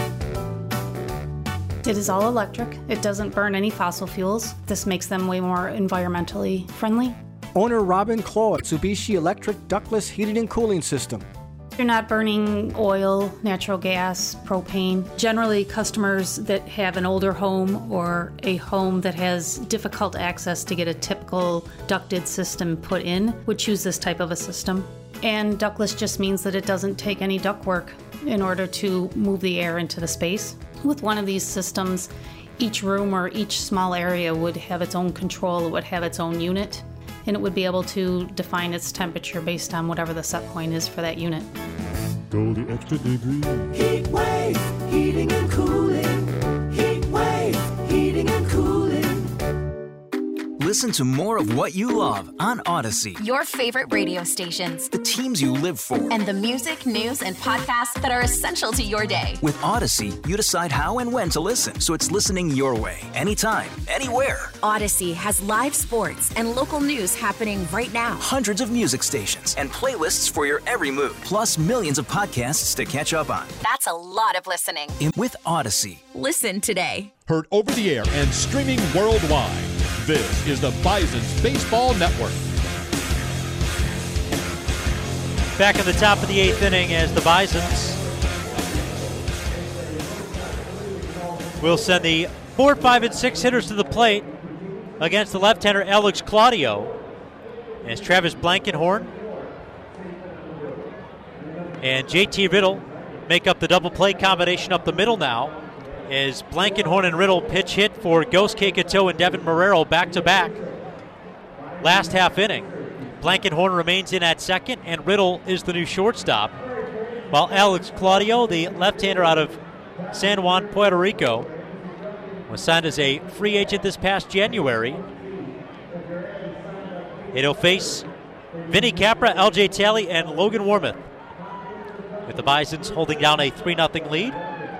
It is all electric. It doesn't burn any fossil fuels. This makes them way more environmentally friendly. Owner Robin Clough, Mitsubishi Electric Ductless Heating and Cooling System. You're not burning oil, natural gas, propane. Generally, customers that have an older home or a home that has difficult access to get a typical ducted system put in would choose this type of a system. And ductless just means that it doesn't take any ductwork in order to move the air into the space. With one of these systems, each room or each small area would have its own control, it would have its own unit, and it would be able to define its temperature based on whatever the set point is for that unit. Go the extra degree. Heat Wave, heating and cooling. Heat Wave, heating and cooling. Listen to more of what you love on Odyssey. Your favorite radio stations. The teams you live for. And the music, news, and podcasts that are essential to your day. With Odyssey, you decide how and when to listen, so it's listening your way, anytime, anywhere. Odyssey has live sports and local news happening right now. Hundreds of music stations and playlists for your every mood, plus millions of podcasts to catch up on. That's a lot of listening. In- with Odyssey. Listen today. Heard over the air and streaming worldwide. This is the Bison's Baseball Network. Back in the top of the eighth inning as the Bisons will send the four, five, and six hitters to the plate against the left-hander Alex Claudio as Travis Blankenhorn and J T Riddle make up the double play combination up the middle now. As Blankenhorn and Riddle pitch hit for Ghost Keikoto and Devin Marrero back-to-back last half inning. Blankenhorn remains in at second, and Riddle is the new shortstop, while Alex Claudio, the left-hander out of San Juan, Puerto Rico, was signed as a free agent this past January. It'll face Vinny Capra, L J Talley, and Logan Warmoth, with the Bisons holding down a three nothing lead.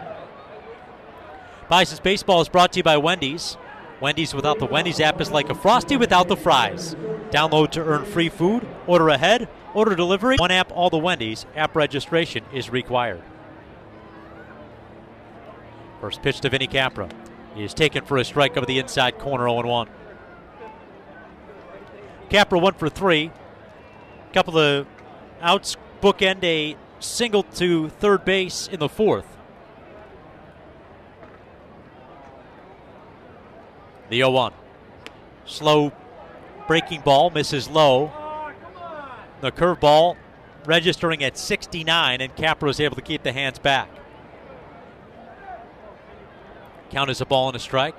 Bison's Baseball is brought to you by Wendy's. Wendy's without the Wendy's app is like a Frosty without the fries. Download to earn free food, order ahead, order delivery. One app, all the Wendy's. App registration is required. First pitch to Vinny Capra. He is taken for a strike over the inside corner, oh one. Capra one for three. Couple of outs, bookend a single to third base in the fourth. The oh one. Slow breaking ball, misses low. The curveball registering at sixty-nine, and Capra is able to keep the hands back. Count is a ball and a strike.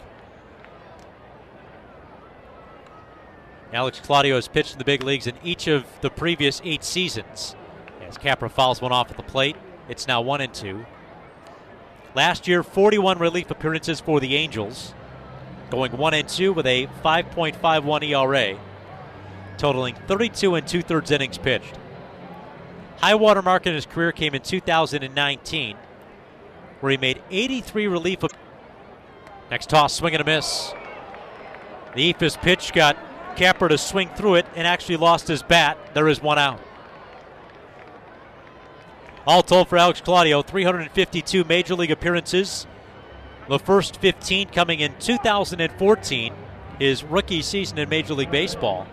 Alex Claudio has pitched in the big leagues in each of the previous eight seasons. As Capra fouls one off at the plate, it's now one and two. Last year, forty-one relief appearances for the Angels, going one and two with a five point five one E R A, totaling thirty-two and two-thirds innings pitched. High water mark in his career came in two thousand nineteen, where he made eighty-three relief. Next toss, swing and a miss. The Eephus pitch got Capra to swing through it and actually lost his bat. There is one out. All told for Alex Claudio, three hundred fifty-two major league appearances. The first fifteen coming in two thousand fourteen, his rookie season in Major League Baseball.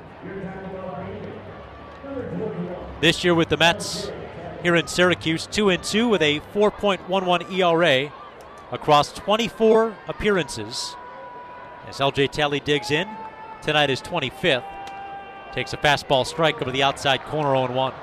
This year with the Mets here in Syracuse, two and two with a four point one one E R A across twenty-four appearances. As L J Talley digs in, tonight is twenty-fifth. Takes a fastball strike over the outside corner, oh one.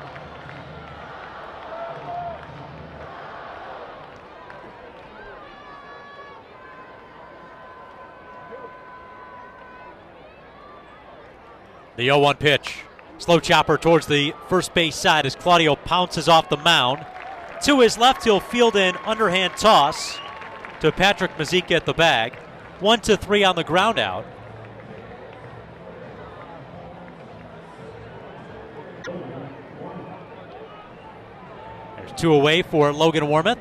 The oh one pitch. Slow chopper towards the first base side as Claudio pounces off the mound. To his left, he'll field an underhand toss to Patrick Mazeika at the bag. One to three on the ground out. There's two away for Logan Warmoth.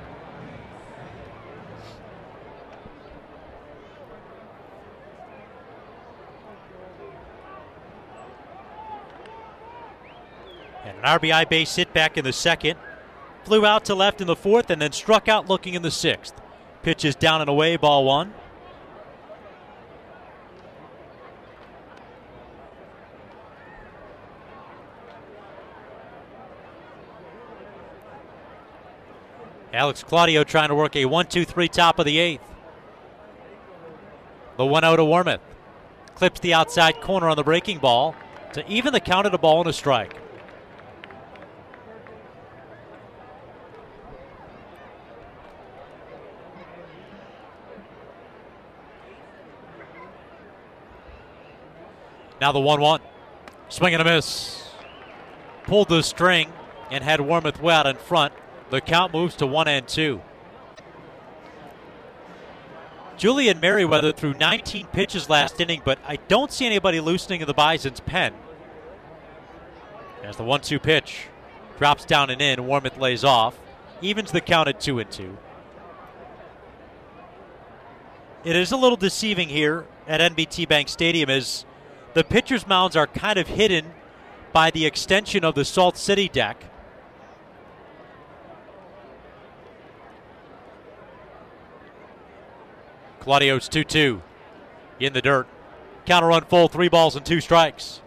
And an R B I base hit back in the second. Flew out to left in the fourth and then struck out looking in the sixth. Pitch is down and away, ball one. Alex Claudio trying to work a one two three top of the eighth. The one oh to Warmoth. Clips the outside corner on the breaking ball to even the count at a ball and a strike. Now the one one. Swing and a miss. Pulled the string and had Warmoth way out in front. The count moves to one and two. Julian Merriweather threw nineteen pitches last inning, but I don't see anybody loosening in the Bison's pen. As the one two pitch drops down and in, Warmoth lays off. Evens the count at two and two. It is a little deceiving here at N B T Bank Stadium as the pitcher's mounds are kind of hidden by the extension of the Salt City deck. Claudio's two two in the dirt. Counter run full, three balls and two strikes.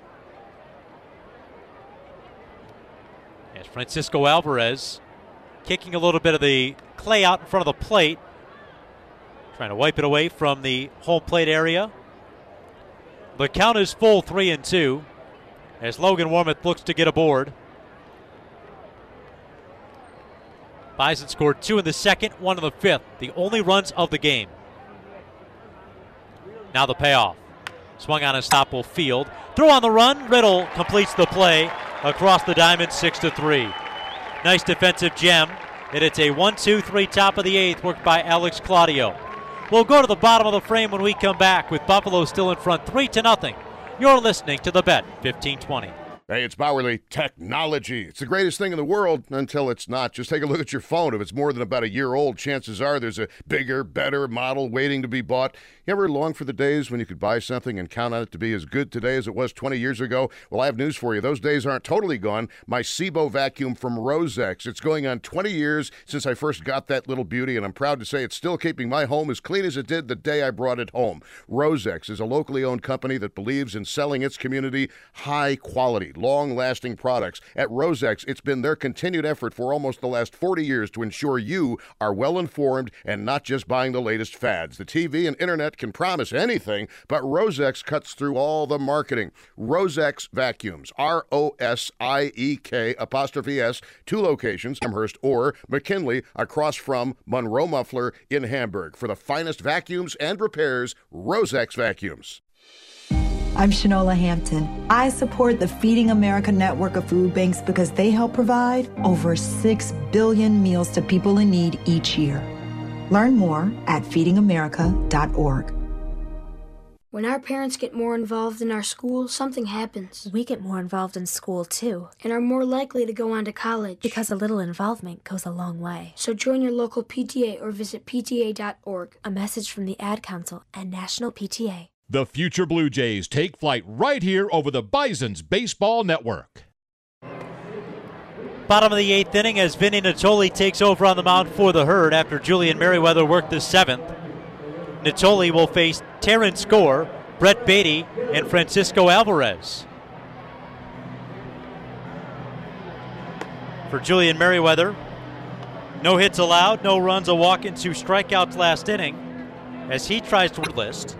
As Francisco Alvarez kicking a little bit of the clay out in front of the plate, trying to wipe it away from the home plate area. The count is full, three and two, as Logan Warmoth looks to get aboard. Bison scored two in the second, one in the fifth, the only runs of the game. Now the payoff. Swung on and stoppable field. Throw on the run. Riddle completes the play across the diamond, six to three. Nice defensive gem. And it's a one two three top of the eighth, worked by Alex Claudio. We'll go to the bottom of the frame when we come back with Buffalo still in front, three to nothing. You're listening to the Bet fifteen twenty. Hey, it's Bauerle Technology. It's the greatest thing in the world until it's not. Just take a look at your phone. If it's more than about a year old, chances are there's a bigger, better model waiting to be bought. You ever long for the days when you could buy something and count on it to be as good today as it was twenty years ago? Well, I have news for you. Those days aren't totally gone. My Sebo vacuum from Rosex. It's going on twenty years since I first got that little beauty, and I'm proud to say it's still keeping my home as clean as it did the day I brought it home. Rosex is a locally owned company that believes in selling its community high quality, long-lasting products. At Rosex, it's been their continued effort for almost the last forty years to ensure you are well-informed and not just buying the latest fads. The T V and internet can promise anything, but Rosex cuts through all the marketing. Rosex Vacuums, R O S I E K apostrophe S, two locations, Amherst or McKinley, across from Monroe Muffler in Hamburg. For the finest vacuums and repairs, Rosex Vacuums. I'm Shanola Hampton. I support the Feeding America network of food banks because they help provide over six billion meals to people in need each year. Learn more at feeding america dot org. When our parents get more involved in our school, something happens. We get more involved in school, too. And are more likely to go on to college. Because a little involvement goes a long way. So join your local P T A or visit P T A dot org. A message from the Ad Council and National P T A. The future Blue Jays take flight right here over the Bison's Baseball Network. Bottom of the eighth inning as Vinny Natoli takes over on the mound for the Herd after Julian Merriweather worked the seventh. Natoli will face Terrence Gore, Brett Beatty, and Francisco Alvarez. For Julian Merriweather, no hits allowed, no runs, a walk, and two strikeouts last inning as he tries to list.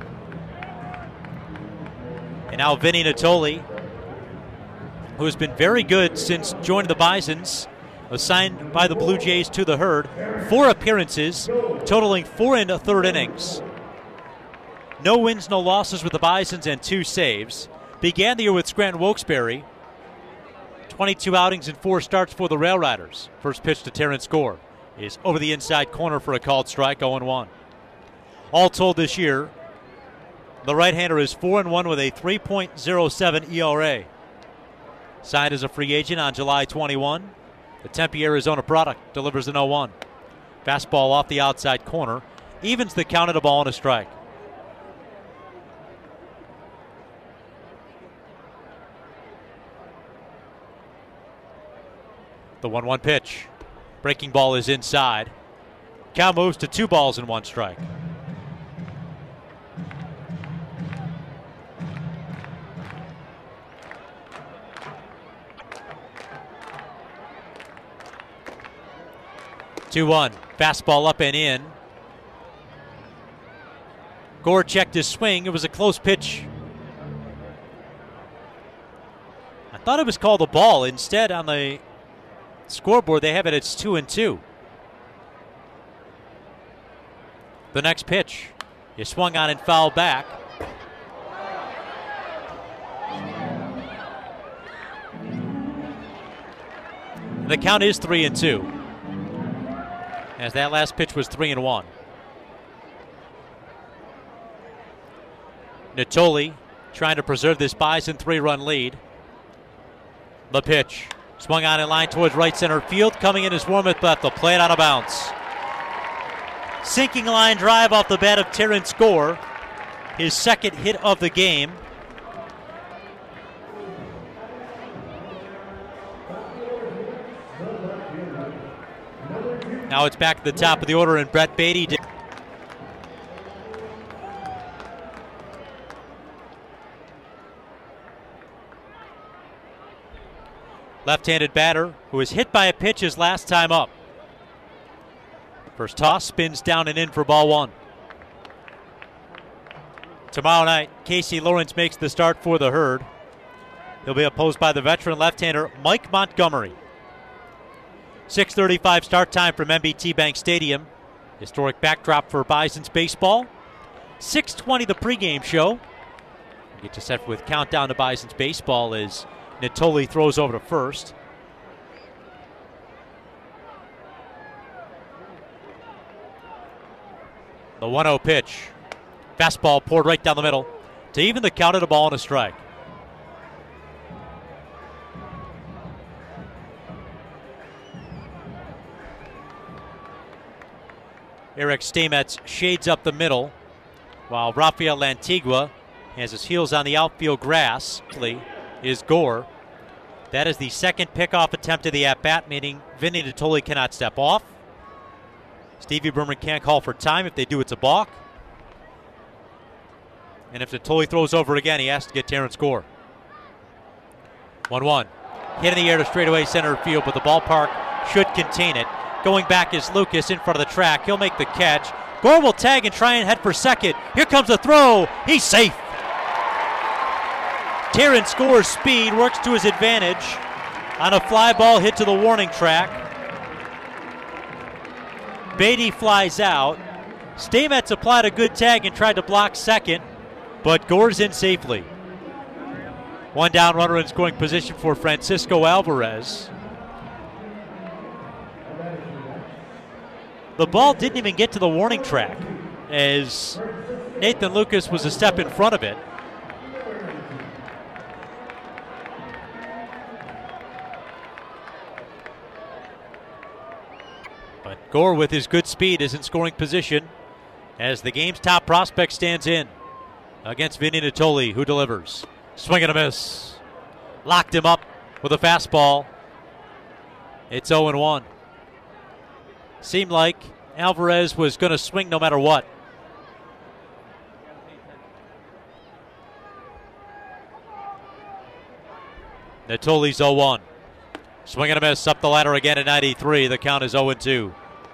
And now Vinny Natoli, who has been very good since joining the Bisons, assigned by the Blue Jays to the Herd. Four appearances, totaling four and a third innings. No wins, no losses with the Bisons and two saves. Began the year with Scranton Wilkes-Barre. twenty-two outings and four starts for the Rail Riders. First pitch to Terrence Gore is over the inside corner for a called strike, oh and one. All told this year, the right-hander is four and one with a three point oh seven E R A. Signed as a free agent on July twenty-first. The Tempe, Arizona product delivers an oh one. Fastball off the outside corner. Evens the count at a ball and a strike. The one one pitch. Breaking ball is inside. Count moves to two balls and one strike. two one. Fastball up and in. Gore checked his swing. It was a close pitch. I thought it was called a ball. Instead, on the scoreboard, they have it as two and two. The next pitch is swung on and fouled back. And the count is three and two. As that last pitch was three and one. Natoli trying to preserve this Bison three-run lead. The pitch. Swung on in line towards right center field. Coming in is Warmoth, but the play it out of bounds. Sinking line drive off the bat of Terrence Gore. His second hit of the game. Now it's back at the top of the order, and Brett Beatty did. Left-handed batter who was hit by a pitch his last time up. First toss spins down and in for ball one. Tomorrow night, Casey Lawrence makes the start for the Herd. He'll be opposed by the veteran left-hander Mike Montgomery. six thirty-five start time from M B T Bank Stadium. Historic backdrop for Bison's baseball. six twenty the pregame show. We'll get you set with countdown to Bison's baseball as Natoli throws over to first. The one oh pitch. Fastball poured right down the middle to even the count at a ball and a strike. Eric Stamets shades up the middle while Rafael Lantigua has his heels on the outfield grass. Is Gore. That is the second pickoff attempt of the at-bat, meaning Vinny Natoli cannot step off. Stevie Berman can't call for time. If they do, it's a balk. And if Natoli throws over again, he has to get Terrence Gore. one one. Hit in the air to straightaway center field, but the ballpark should contain it. Going back is Lucas in front of the track. He'll make the catch. Gore will tag and try and head for second. Here comes the throw. He's safe. Terrence Gore's speed works to his advantage on a fly ball hit to the warning track. Beatty flies out. Stamets applied a good tag and tried to block second, but Gore's in safely. One down runner in scoring position for Francisco Alvarez. The ball didn't even get to the warning track as Nathan Lucas was a step in front of it. But Gore, with his good speed, is in scoring position as the game's top prospect stands in against Vinny Natoli, who delivers. Swing and a miss. Locked him up with a fastball. It's oh and one. Seemed like Alvarez was going to swing no matter what. Natoli's oh one. Swing and a miss up the ladder again at ninety-three. The count is oh and two.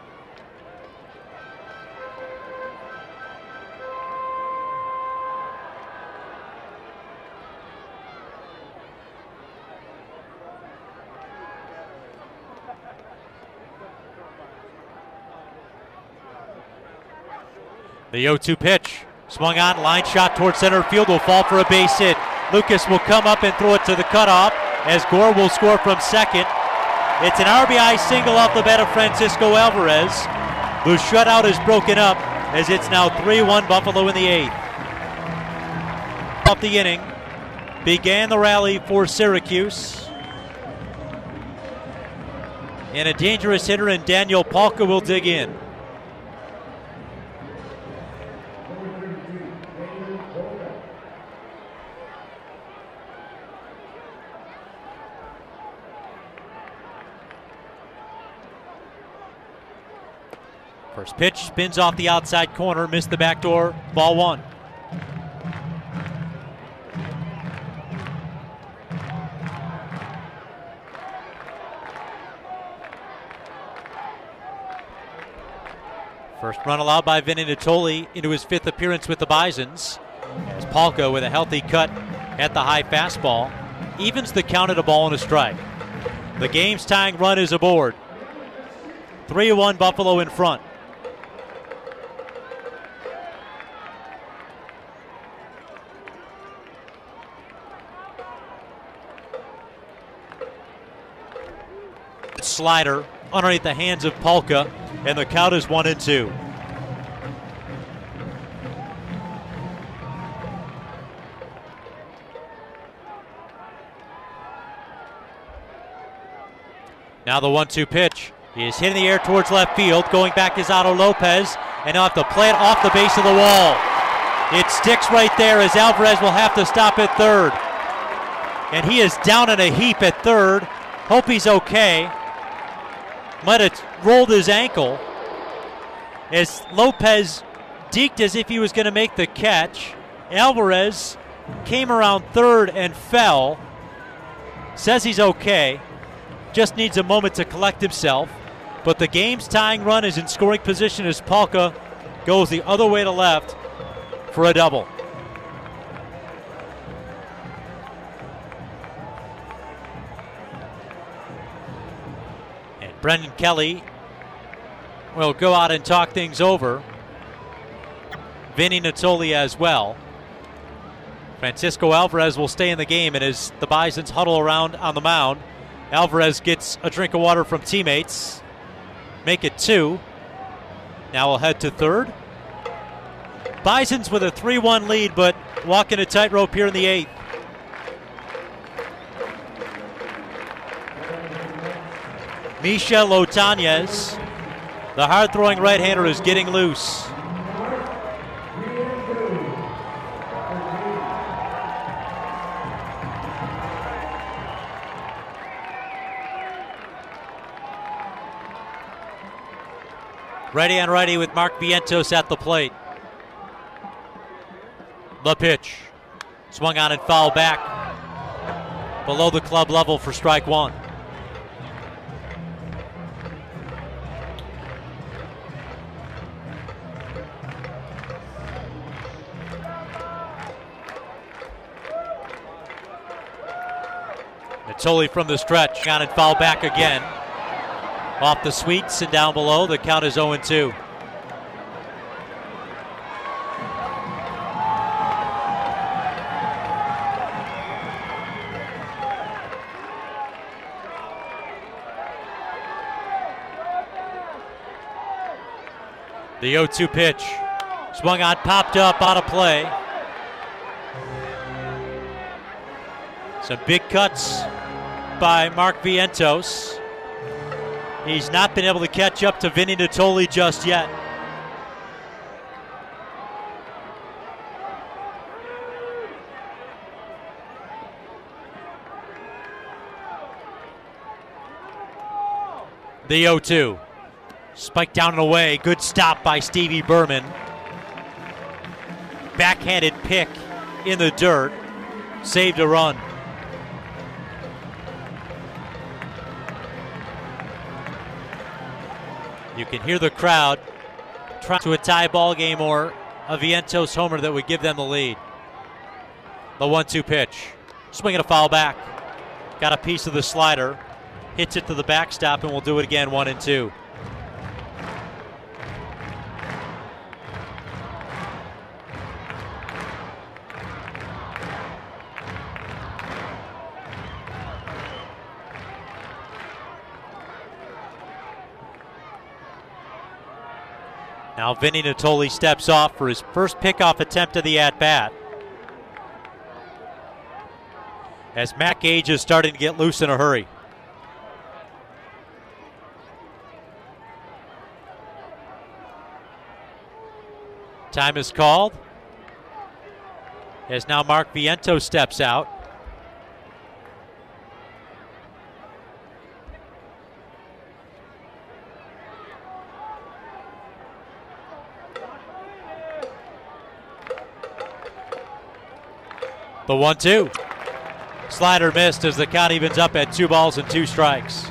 The oh two pitch. Swung on, line shot towards center field, will fall for a base hit. Lucas will come up and throw it to the cutoff as Gore will score from second. It's an R B I single off the bat of Francisco Alvarez. The shutout is broken up as it's now three one Buffalo in the eighth. Off the inning, began the rally for Syracuse. And a dangerous hitter in Daniel Palka will dig in. First pitch spins off the outside corner, missed the back door, ball one. First run allowed by Vinny Natoli into his fifth appearance with the Bisons. As Palka, with a healthy cut at the high fastball, evens the count at a ball and a strike. The game's tying run is aboard. three one Buffalo in front. slider underneath the hands of Polka, and the count is one and two. Now the one two pitch. He is hitting the air towards left field. Going back is Otto Lopez, and he'll have to play it off the base of the wall. It sticks right there as Alvarez will have to stop at third. And he is down in a heap at third. Hope he's okay. Might have rolled his ankle as Lopez deked as if he was going to make the catch. Alvarez came around third and fell. Says he's okay. Just needs a moment to collect himself. But the game's tying run is in scoring position as Polka goes the other way to left for a double. And Brendan Kelly will go out and talk things over. Vinny Natoli as well. Francisco Alvarez will stay in the game, and as the Bisons huddle around on the mound, Alvarez gets a drink of water from teammates. Make it two. Now we'll head to third. Bisons with a three one lead, but walking a tightrope here in the eighth. Michel Otanez, the hard-throwing right-hander, is getting loose. Ready and righty with Mark Vientos at the plate. The pitch. Swung on and fouled back. Below the club level for strike one. Natoli from the stretch. On and fouled back again. Off the sweets and down below, the count is oh and two. The oh two pitch. Swung on, popped up, out of play. Some big cuts by Mark Vientos. He's not been able to catch up to Vinny Natoli just yet. The oh two. Spike down and away. Good stop by Stevie Berman. Backhanded pick in the dirt. Saved a run. You can hear the crowd trying to a tie ball game or a Vientos homer that would give them the lead. The one two pitch. Swinging a foul back. Got a piece of the slider. Hits it to the backstop and will do it again, one and two. Now Vinny Natoli steps off for his first pickoff attempt of the at-bat. As Matt Gage is starting to get loose in a hurry. Time is called. As now Mark Vientos steps out. The one two. Slider missed as the count evens up at two balls and two strikes.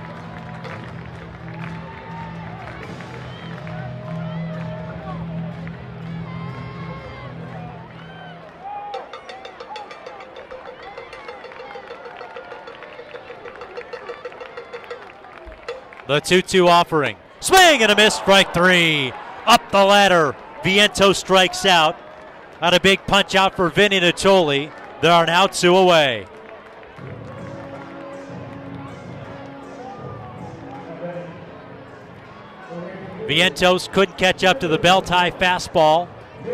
The two two offering. Swing and a miss, strike three. Up the ladder. Vientos strikes out. Not a big punch out for Vinny Natoli. There are now two away. Vientos couldn't catch up to the belt-high fastball.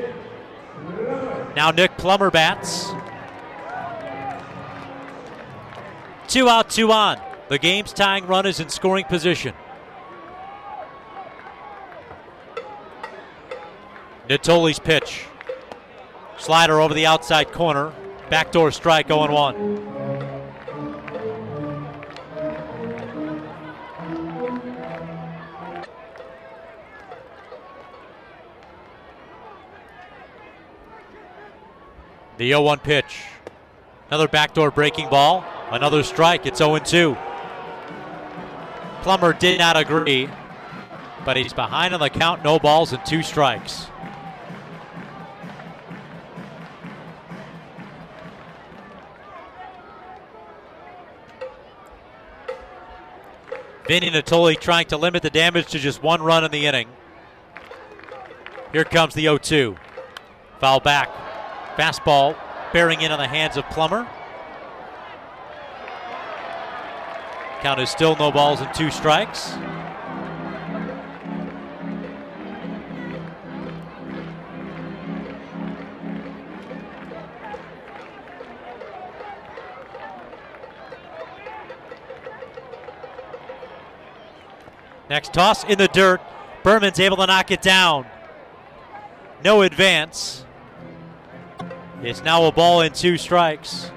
Now Nick Plummer bats. Two out, two on. The game's tying run is in scoring position. Natoli's pitch. Slider over the outside corner. Backdoor strike, oh one. The oh one pitch. Another backdoor breaking ball. Another strike. It's oh two. Plummer did not agree, but he's behind on the count. No balls and two strikes. Vinny Natoli trying to limit the damage to just one run in the inning. Here comes the oh two. Foul back. Fastball bearing in on the hands of Plummer. Count is still no balls and two strikes. Next toss in the dirt. Berman's able to knock it down. No advance. It's now a ball and two strikes.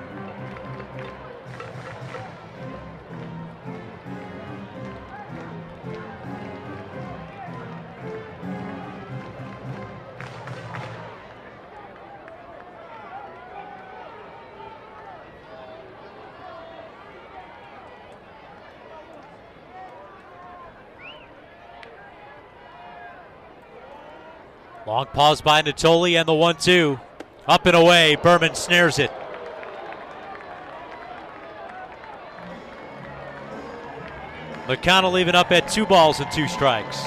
Long pause by Natoli and the one two. Up and away, Berman snares it. McConnell even up at two balls and two strikes.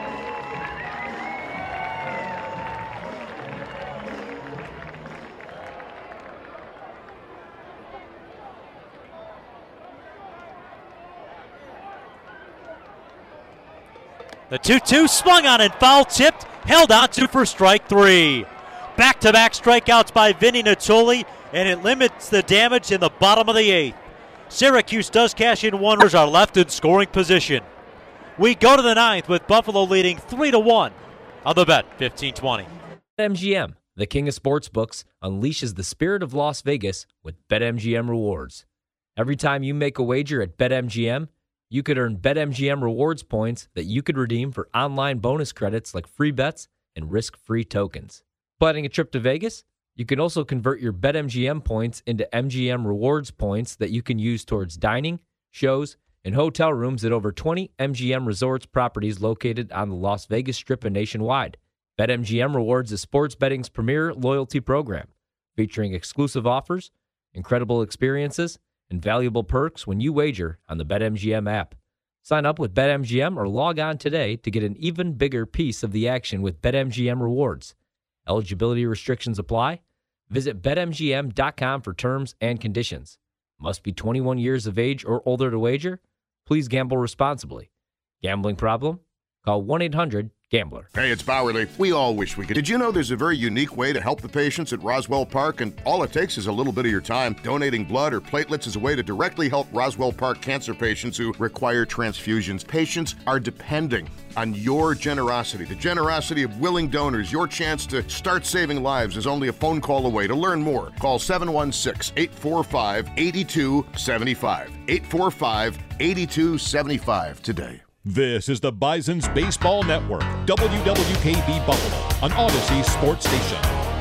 The two two swung on and foul tipped, held on to for strike three. Back-to-back strikeouts by Vinny Natoli, and it limits the damage in the bottom of the eighth. Syracuse does cash in one. Are left in scoring position. We go to the ninth with Buffalo leading three to one on the Bet fifteen twenty. BetMGM, the king of sportsbooks, unleashes the spirit of Las Vegas with BetMGM rewards. Every time you make a wager at BetMGM, you could earn BetMGM rewards points that you could redeem for online bonus credits like free bets and risk-free tokens. Planning a trip to Vegas? You can also convert your BetMGM points into M G M rewards points that you can use towards dining, shows, and hotel rooms at over twenty M G M Resorts properties located on the Las Vegas Strip and nationwide. BetMGM Rewards is sports betting's premier loyalty program, featuring exclusive offers, incredible experiences, and valuable perks when you wager on the BetMGM app. Sign up with BetMGM or log on today to get an even bigger piece of the action with BetMGM Rewards. Eligibility restrictions apply. Visit Bet M G M dot com for terms and conditions. Must be twenty-one years of age or older to wager. Please gamble responsibly. Gambling problem? Call one eight hundred gambler. Hey, it's Bowerly. We all wish we could. Did you know there's a very unique way to help the patients at Roswell Park? And all it takes is a little bit of your time. Donating blood or platelets is a way to directly help Roswell Park cancer patients who require transfusions. Patients are depending on your generosity, the generosity of willing donors. Your chance to start saving lives is only a phone call away. To learn more, call seven one six, eight four five, eight two seven five. eight four five, eight two seven five today. This is the Bison's Baseball Network, W W K B Buffalo, an Odyssey sports station.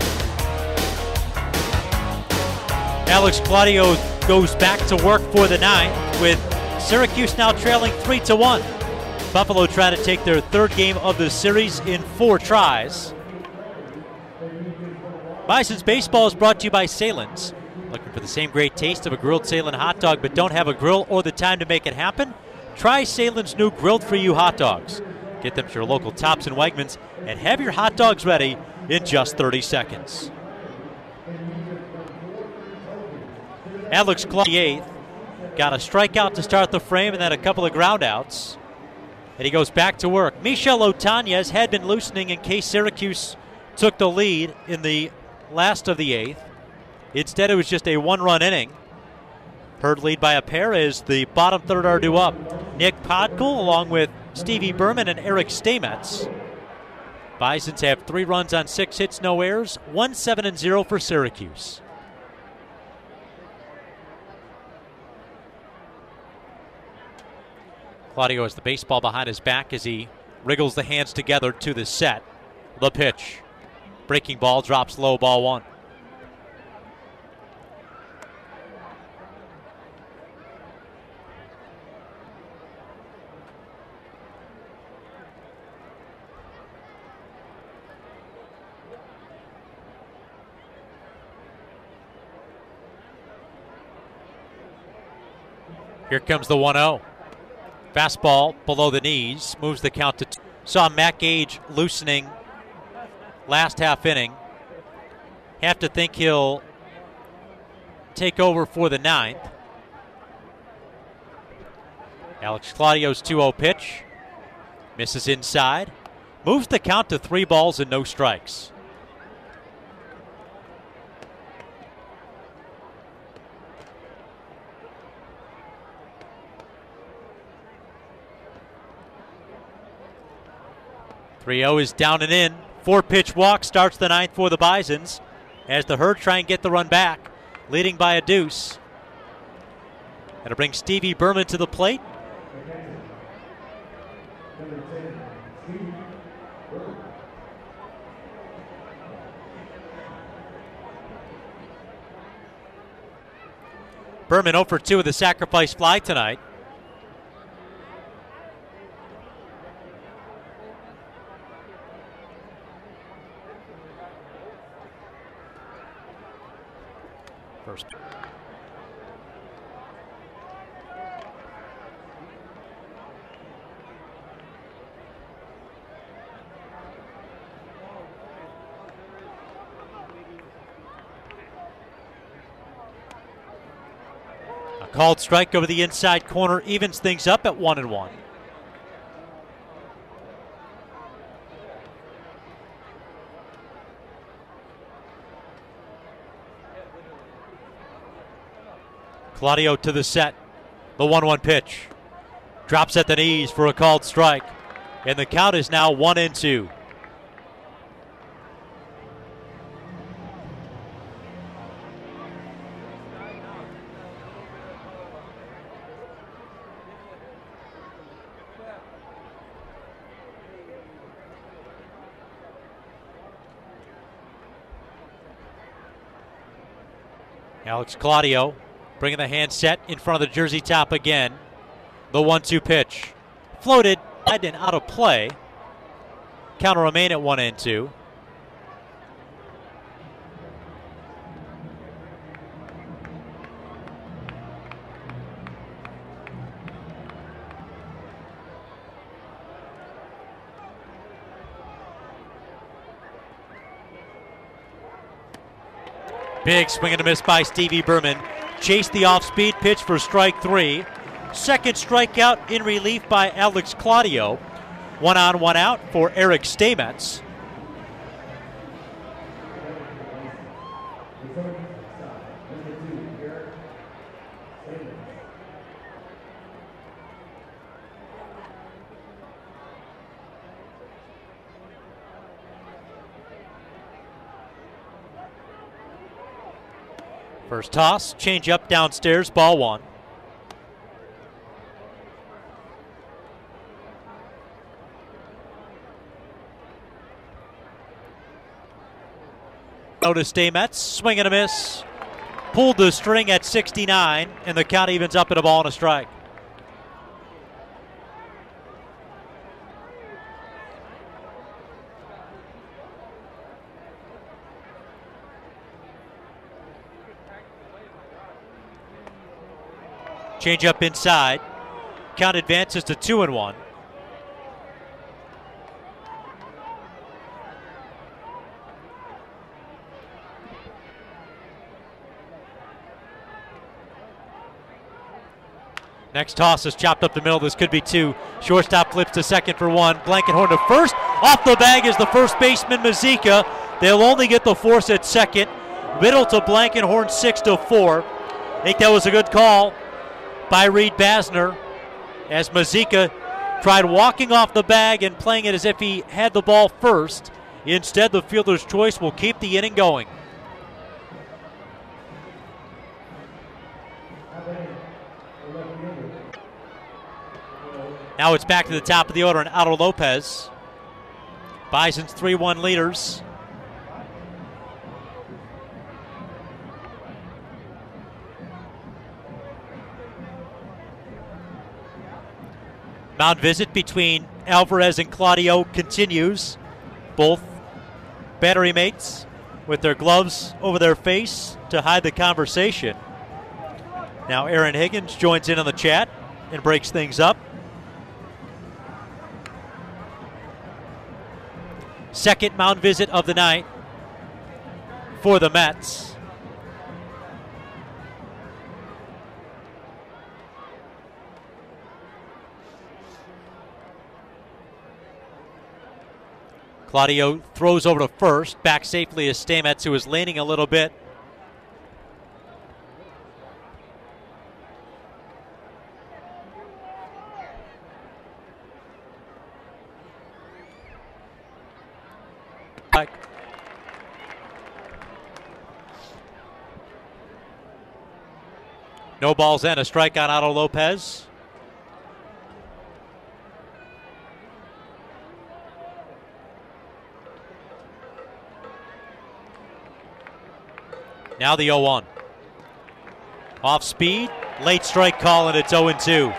Alex Claudio goes back to work for the ninth, with Syracuse now trailing three to one. Buffalo trying to take their third game of the series in four tries. Bison's Baseball is brought to you by Salen's. Looking for the same great taste of a grilled Salem hot dog but don't have a grill or the time to make it happen? Try Salen's new Grilled For You hot dogs. Get them to your local Tops and Wegmans and have your hot dogs ready in just thirty seconds. Alex Clark, eighth, got a strikeout to start the frame and then a couple of groundouts. And he goes back to work. Michel Otanez had been loosening in case Syracuse took the lead in the last of the eighth. Instead, it was just a one-run inning. Herd lead by a pair as the bottom third are due up. Nick Podkul along with Stevie Berman and Eric Stamets. Bisons have three runs on six hits, no errors. one seven and zero for Syracuse. Claudio has the baseball behind his back as he wriggles the hands together to the set. The pitch. Breaking ball drops low, ball one. Here comes the one oh. Fastball below the knees, moves the count to two. Saw Matt Gage loosening last half inning. Have to think he'll take over for the ninth. Alex Claudio's two oh pitch. Misses inside. Moves the count to three balls and no strikes. three oh is down and in. Four-pitch walk starts the ninth for the Bisons as the Herd try and get the run back, leading by a deuce. That'll bring Stevie Berman to the plate. Berman oh for two with a sacrifice fly tonight. First. A called strike over the inside corner evens things up at one and one. Claudio to the set. The one one pitch. Drops at the knees for a called strike. And the count is now one and two. Alex Claudio bringing the hand set in front of the jersey top again. The one two pitch. Floated and out of play. Count will remain at one and two. Big swing and a miss by Stevie Berman. Chased the off-speed pitch for strike three. Second strikeout in relief by Alex Claudio. One on, one out for Eric Stamets. First toss, change up downstairs, ball one. Notice Stamets, swing and a miss. Pulled the string at sixty-nine, and the count evens up at a ball and a strike. Change up inside. Count advances to two and one. Next toss is chopped up the middle. This could be two. Shortstop flips to second for one. Blankenhorn to first. Off the bag is the first baseman, Mazika. They'll only get the force at second. Middle to Blankenhorn, six to four. I think that was a good call by Reed Basner as Mazika tried walking off the bag and playing it as if he had the ball first. Instead, the fielder's choice will keep the inning going. Now it's back to the top of the order and Otto Lopez. Bison's three one leaders. Mound visit between Alvarez and Claudio continues. Both battery mates with their gloves over their face to hide the conversation. Now Aaron Higgins joins in on the chat and breaks things up. Second mound visit of the night for the Mets. Claudio throws over to first. Back safely is Stamets, who is leaning a little bit. No balls and a strike on Otto Lopez. Now the oh one. Off speed, late strike call, and it's oh and two.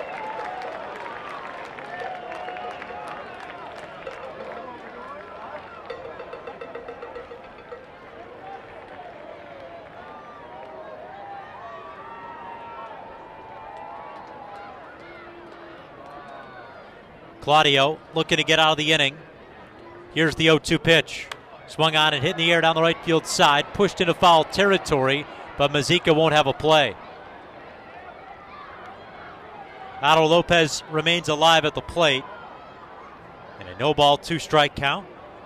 Claudio looking to get out of the inning. Here's the oh two pitch. Swung on and hit in the air down the right field side. Pushed into foul territory, but Mazika won't have a play. Otto Lopez remains alive at the plate. And a no ball, two strike count.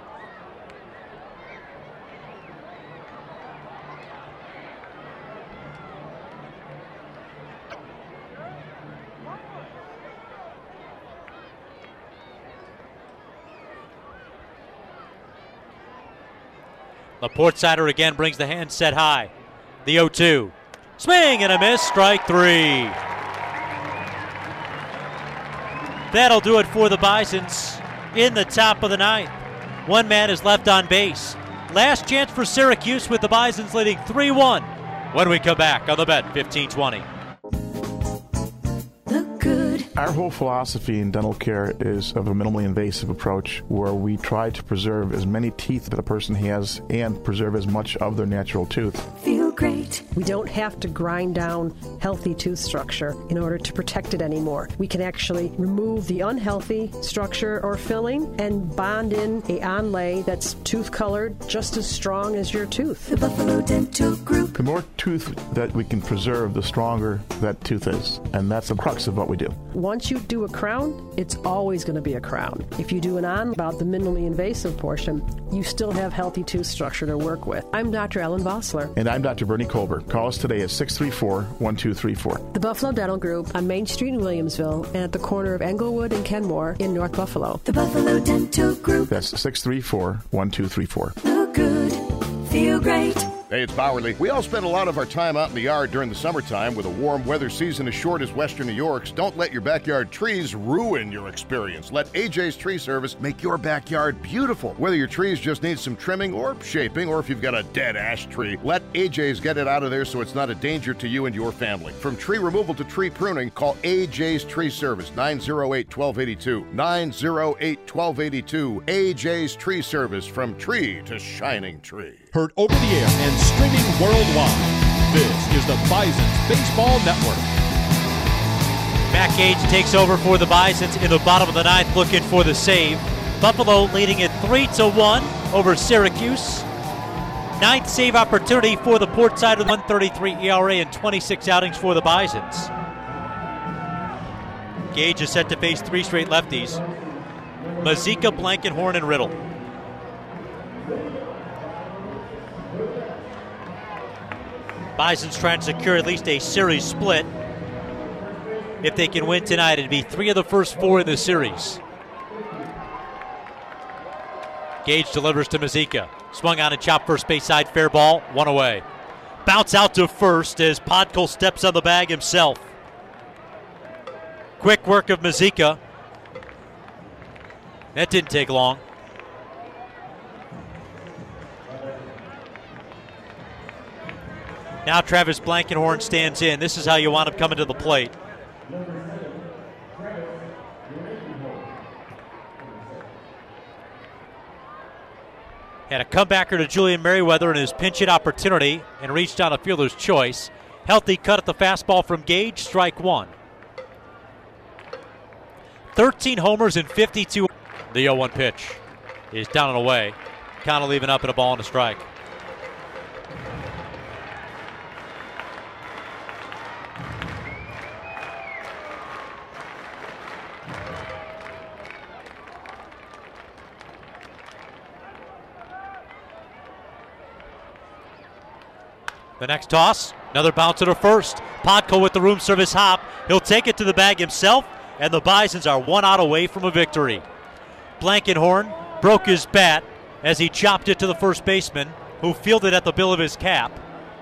Laporte Sider again brings the hand set high. The oh two. Swing and a miss, strike three. That'll do it for the Bisons in the top of the ninth. One man is left on base. Last chance for Syracuse with the Bisons leading three one when we come back on the Bet fifteen twenty. Our whole philosophy in dental care is of a minimally invasive approach where we try to preserve as many teeth that a person has and preserve as much of their natural tooth. Feel great. We don't have to grind down healthy tooth structure in order to protect it anymore. We can actually remove the unhealthy structure or filling and bond in a onlay that's tooth colored just as strong as your tooth. The Buffalo Dental Group. The more tooth that we can preserve, the stronger that tooth is. And that's the crux of what we do. Once you do a crown, it's always going to be a crown. If you do an on about the minimally invasive portion, you still have healthy tooth structure to work with. I'm Doctor Ellen Vossler. And I'm Doctor Bernie Colbert. Call us today at six three four, one two three four. The Buffalo Dental Group on Main Street in Williamsville and at the corner of Englewood and Kenmore in North Buffalo. The Buffalo Dental Group. That's six three four, one two three four. Look good. Feel great. Hey, it's Bowerly. We all spend a lot of our time out in the yard during the summertime. With a warm weather season as short as Western New York's, don't let your backyard trees ruin your experience. Let A J's Tree Service make your backyard beautiful. Whether your trees just need some trimming or shaping, or if you've got a dead ash tree, let A J's get it out of there so it's not a danger to you and your family. From tree removal to tree pruning, call A J's Tree Service, nine oh eight, one two eight two. nine oh eight, one two eight two. A J's Tree Service, from tree to shining tree. Heard over the air and streaming worldwide. This is the Bisons Baseball Network. Matt Gage takes over for the Bisons in the bottom of the ninth, looking for the save. Buffalo leading it three to one over Syracuse. Ninth save opportunity for the Port Side with one thirty-three E R A and twenty-six outings for the Bisons. Gage is set to face three straight lefties. Mazika, Blankenhorn, and Riddle. Bison's trying to secure at least a series split. If they can win tonight, it'd be three of the first four in the series. Gage delivers to Mazika. Swung on and chopped first base side, fair ball, one away. Bounce out to first as Podkul steps on the bag himself. Quick work of Mazika. That didn't take long. Now Travis Blankenhorn stands in. This is how you want him coming to the plate. Had a comebacker to Julian Merriweather in his pinch hit opportunity and reached on a fielder's choice. Healthy cut at the fastball from Gage, strike one. thirteen homers and fifty-two. The oh one pitch is down and away. Count leaving up at a ball and a strike. The next toss, another bouncer to first. Podkul with the room service hop. He'll take it to the bag himself, and the Bisons are one out away from a victory. Blankenhorn broke his bat as he chopped it to the first baseman, who fielded at the bill of his cap.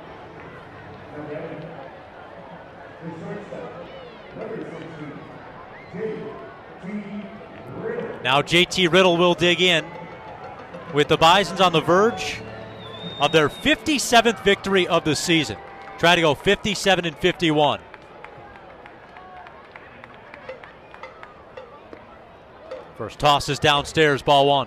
Now J T Riddle will dig in, with the Bisons on the verge of their fifty-seventh victory of the season. Try to go fifty-seven and fifty-one. First toss is downstairs, ball one.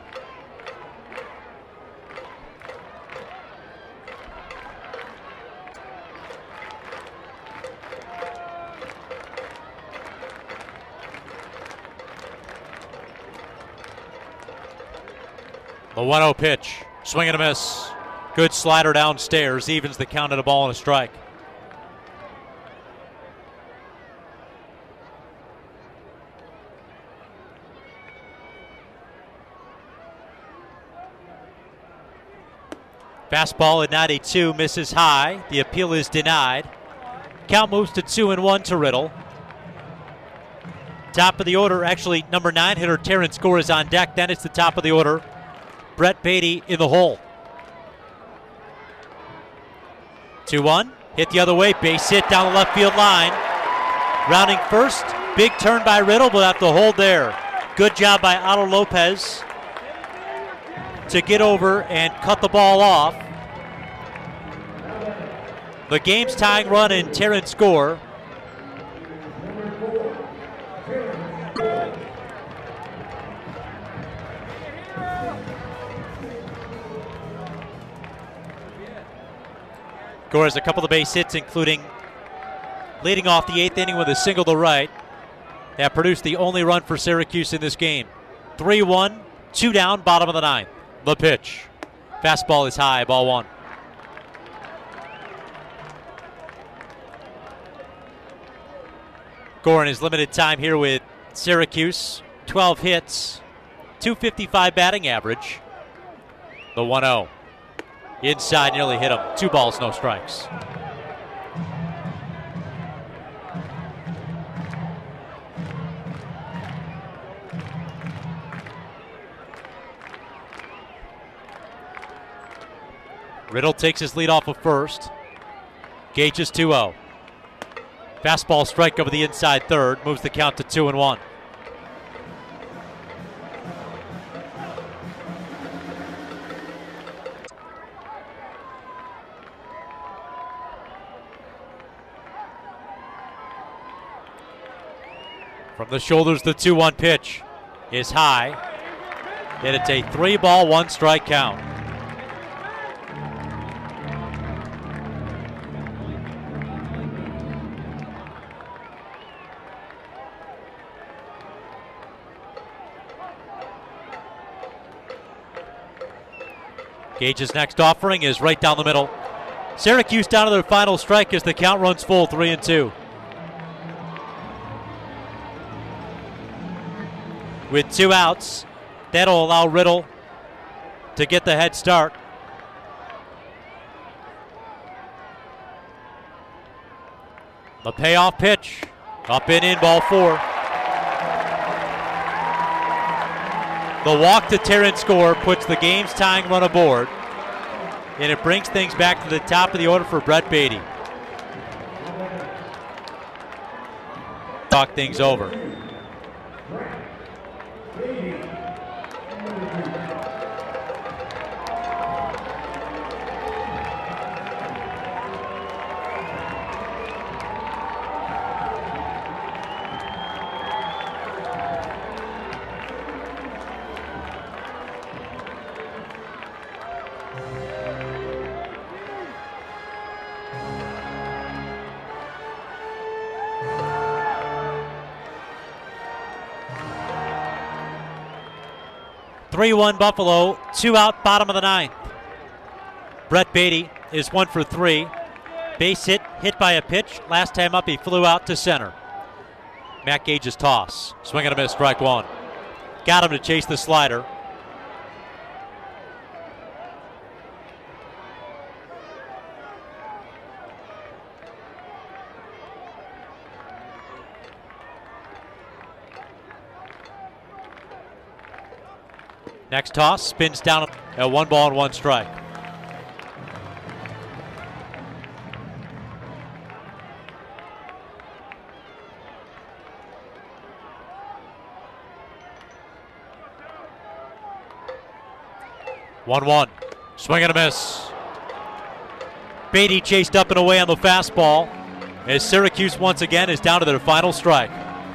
The one oh pitch, swing and a miss. Good slider downstairs, evens the count at a ball and a strike. Fastball at ninety-two, misses high. The appeal is denied. Count moves to two and one to Riddle. Top of the order, actually number nine hitter Terrence Gore is on deck. Then it's the top of the order, Brett Beatty in the hole. two one, hit the other way, base hit down the left field line. Rounding first, big turn by Riddle, but have to hold there. Good job by Otto Lopez to get over and cut the ball off. The game's tying run in Terrence Gore. Gore has a couple of base hits, including leading off the eighth inning with a single to right. That produced the only run for Syracuse in this game. three one, two down, bottom of the ninth. The pitch. Fastball is high, ball one. Gore in his limited time here with Syracuse. twelve hits, two fifty-five batting average. The one oh. Inside, nearly hit him. Two balls, no strikes. Riddle takes his lead off of first. Gage is two oh. Fastball strike over the inside third. Moves the count to two and one. From the shoulders, the two one pitch is high. And it's a three ball, one strike count. Gage's next offering is right down the middle. Syracuse down to their final strike as the count runs full, three and two. with two outs. That'll allow Riddle to get the head start. The payoff pitch. Up and in, ball four. The walk to Terrence score puts the game's tying run aboard, and it brings things back to the top of the order for Brett Beatty. Talk things over. three one Buffalo, two out, bottom of the ninth. Brett Beatty is one for three. Base hit, hit by a pitch. Last time up, he flew out to center. Matt Gage's toss. Swing and a miss, strike one. Got him to chase the slider. Next toss, spins down at one ball and one strike. one one. Swing and a miss. Beatty chased up and away on the fastball as Syracuse once again is down to their final strike.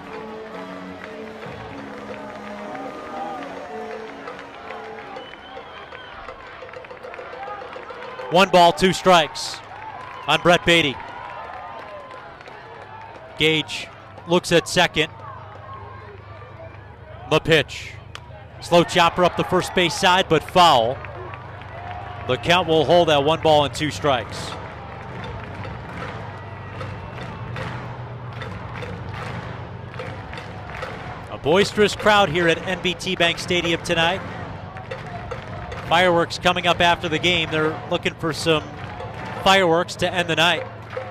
One ball, two strikes on Brett Beatty. Gage looks at second. The pitch. Slow chopper up the first base side, but foul. The count will hold at one ball and two strikes. A boisterous crowd here at N B T Bank Stadium tonight. Fireworks coming up after the game. They're looking for some fireworks to end the night.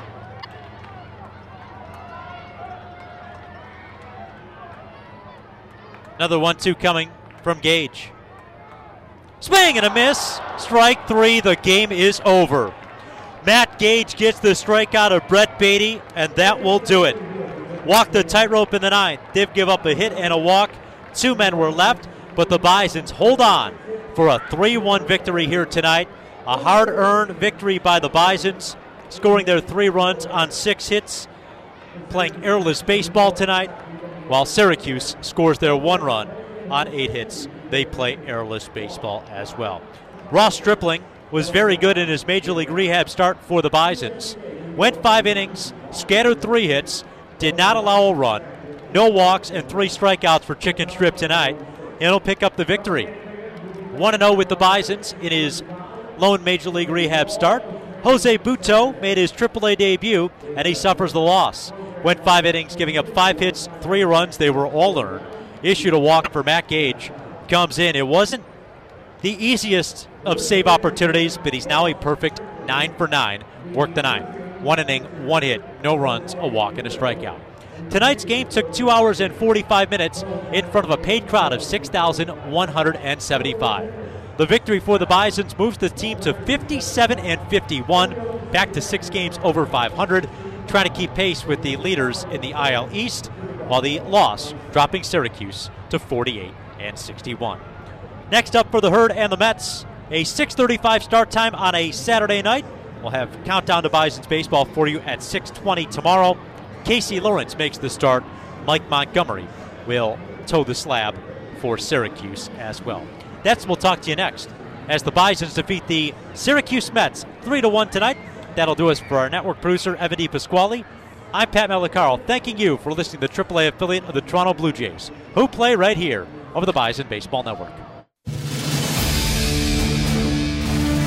Another one two coming from Gage. Swing and a miss. Strike three. The game is over. Matt Gage gets the strikeout of Brett Beatty, and that will do it. Walked the tightrope in the ninth. Did give up a hit and a walk. Two men were left, but the Bisons hold on for a three one victory here tonight. A hard-earned victory by the Bisons, scoring their three runs on six hits, playing airless baseball tonight, while Syracuse scores their one run on eight hits. They play airless baseball as well. Ross Stripling was very good in his Major League rehab start for the Bisons. Went five innings, scattered three hits, did not allow a run, no walks, and three strikeouts for Chicken Strip tonight, and he'll pick up the victory. one and oh with the Bisons in his lone Major League rehab start. Jose Buto made his triple A debut, and he suffers the loss. Went five innings, giving up five hits, three runs. They were all earned. Issued a walk for Matt Gage. Comes in. It wasn't the easiest of save opportunities, but he's now a perfect nine for nine. Worked the nine. One inning, one hit, no runs, a walk, and a strikeout. Tonight's game took two hours and forty-five minutes in front of a paid crowd of six thousand one hundred seventy-five. The victory for the Bisons moves the team to fifty-seven and fifty-one, back to six games over five hundred, trying to keep pace with the leaders in the I L East, while the loss dropping Syracuse to forty-eight and sixty-one. Next up for the Herd and the Mets, a six thirty-five start time on a Saturday night. We'll have Countdown to Bisons baseball for you at six twenty tomorrow. Casey Lawrence makes the start. Mike Montgomery will toe the slab for Syracuse as well. That's we'll talk to you next as the Bisons defeat the Syracuse Mets three to one tonight. That'll do us for our network producer, Evan DePasquale. I'm Pat Malacaro, thanking you for listening to the triple A affiliate of the Toronto Blue Jays, who play right here over the Bison Baseball Network.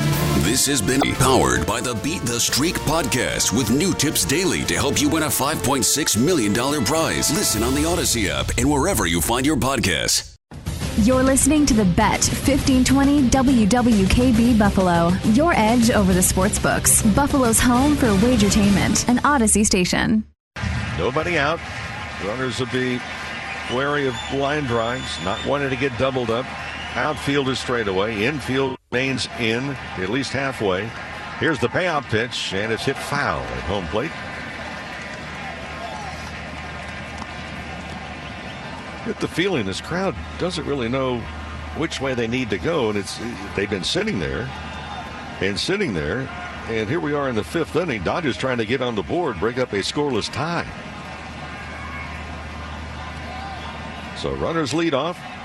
This has been powered by the Beat the Streak podcast with new tips daily to help you win a five point six million dollars prize. Listen on the Odyssey app and wherever you find your podcasts. You're listening to The Bet, fifteen twenty W W K B Buffalo. Your edge over the sports books. Buffalo's home for wagertainment, an Odyssey station. Nobody out. Runners will be wary of line drives, not wanting to get doubled up. Outfield is straight away. Infield remains in, at least halfway. Here's the payout pitch, and it's hit foul at home plate. Get the feeling this crowd doesn't really know which way they need to go, and it's they've been sitting there and sitting there, and here we are in the fifth inning. Dodgers trying to get on the board, break up a scoreless tie. So runners lead off.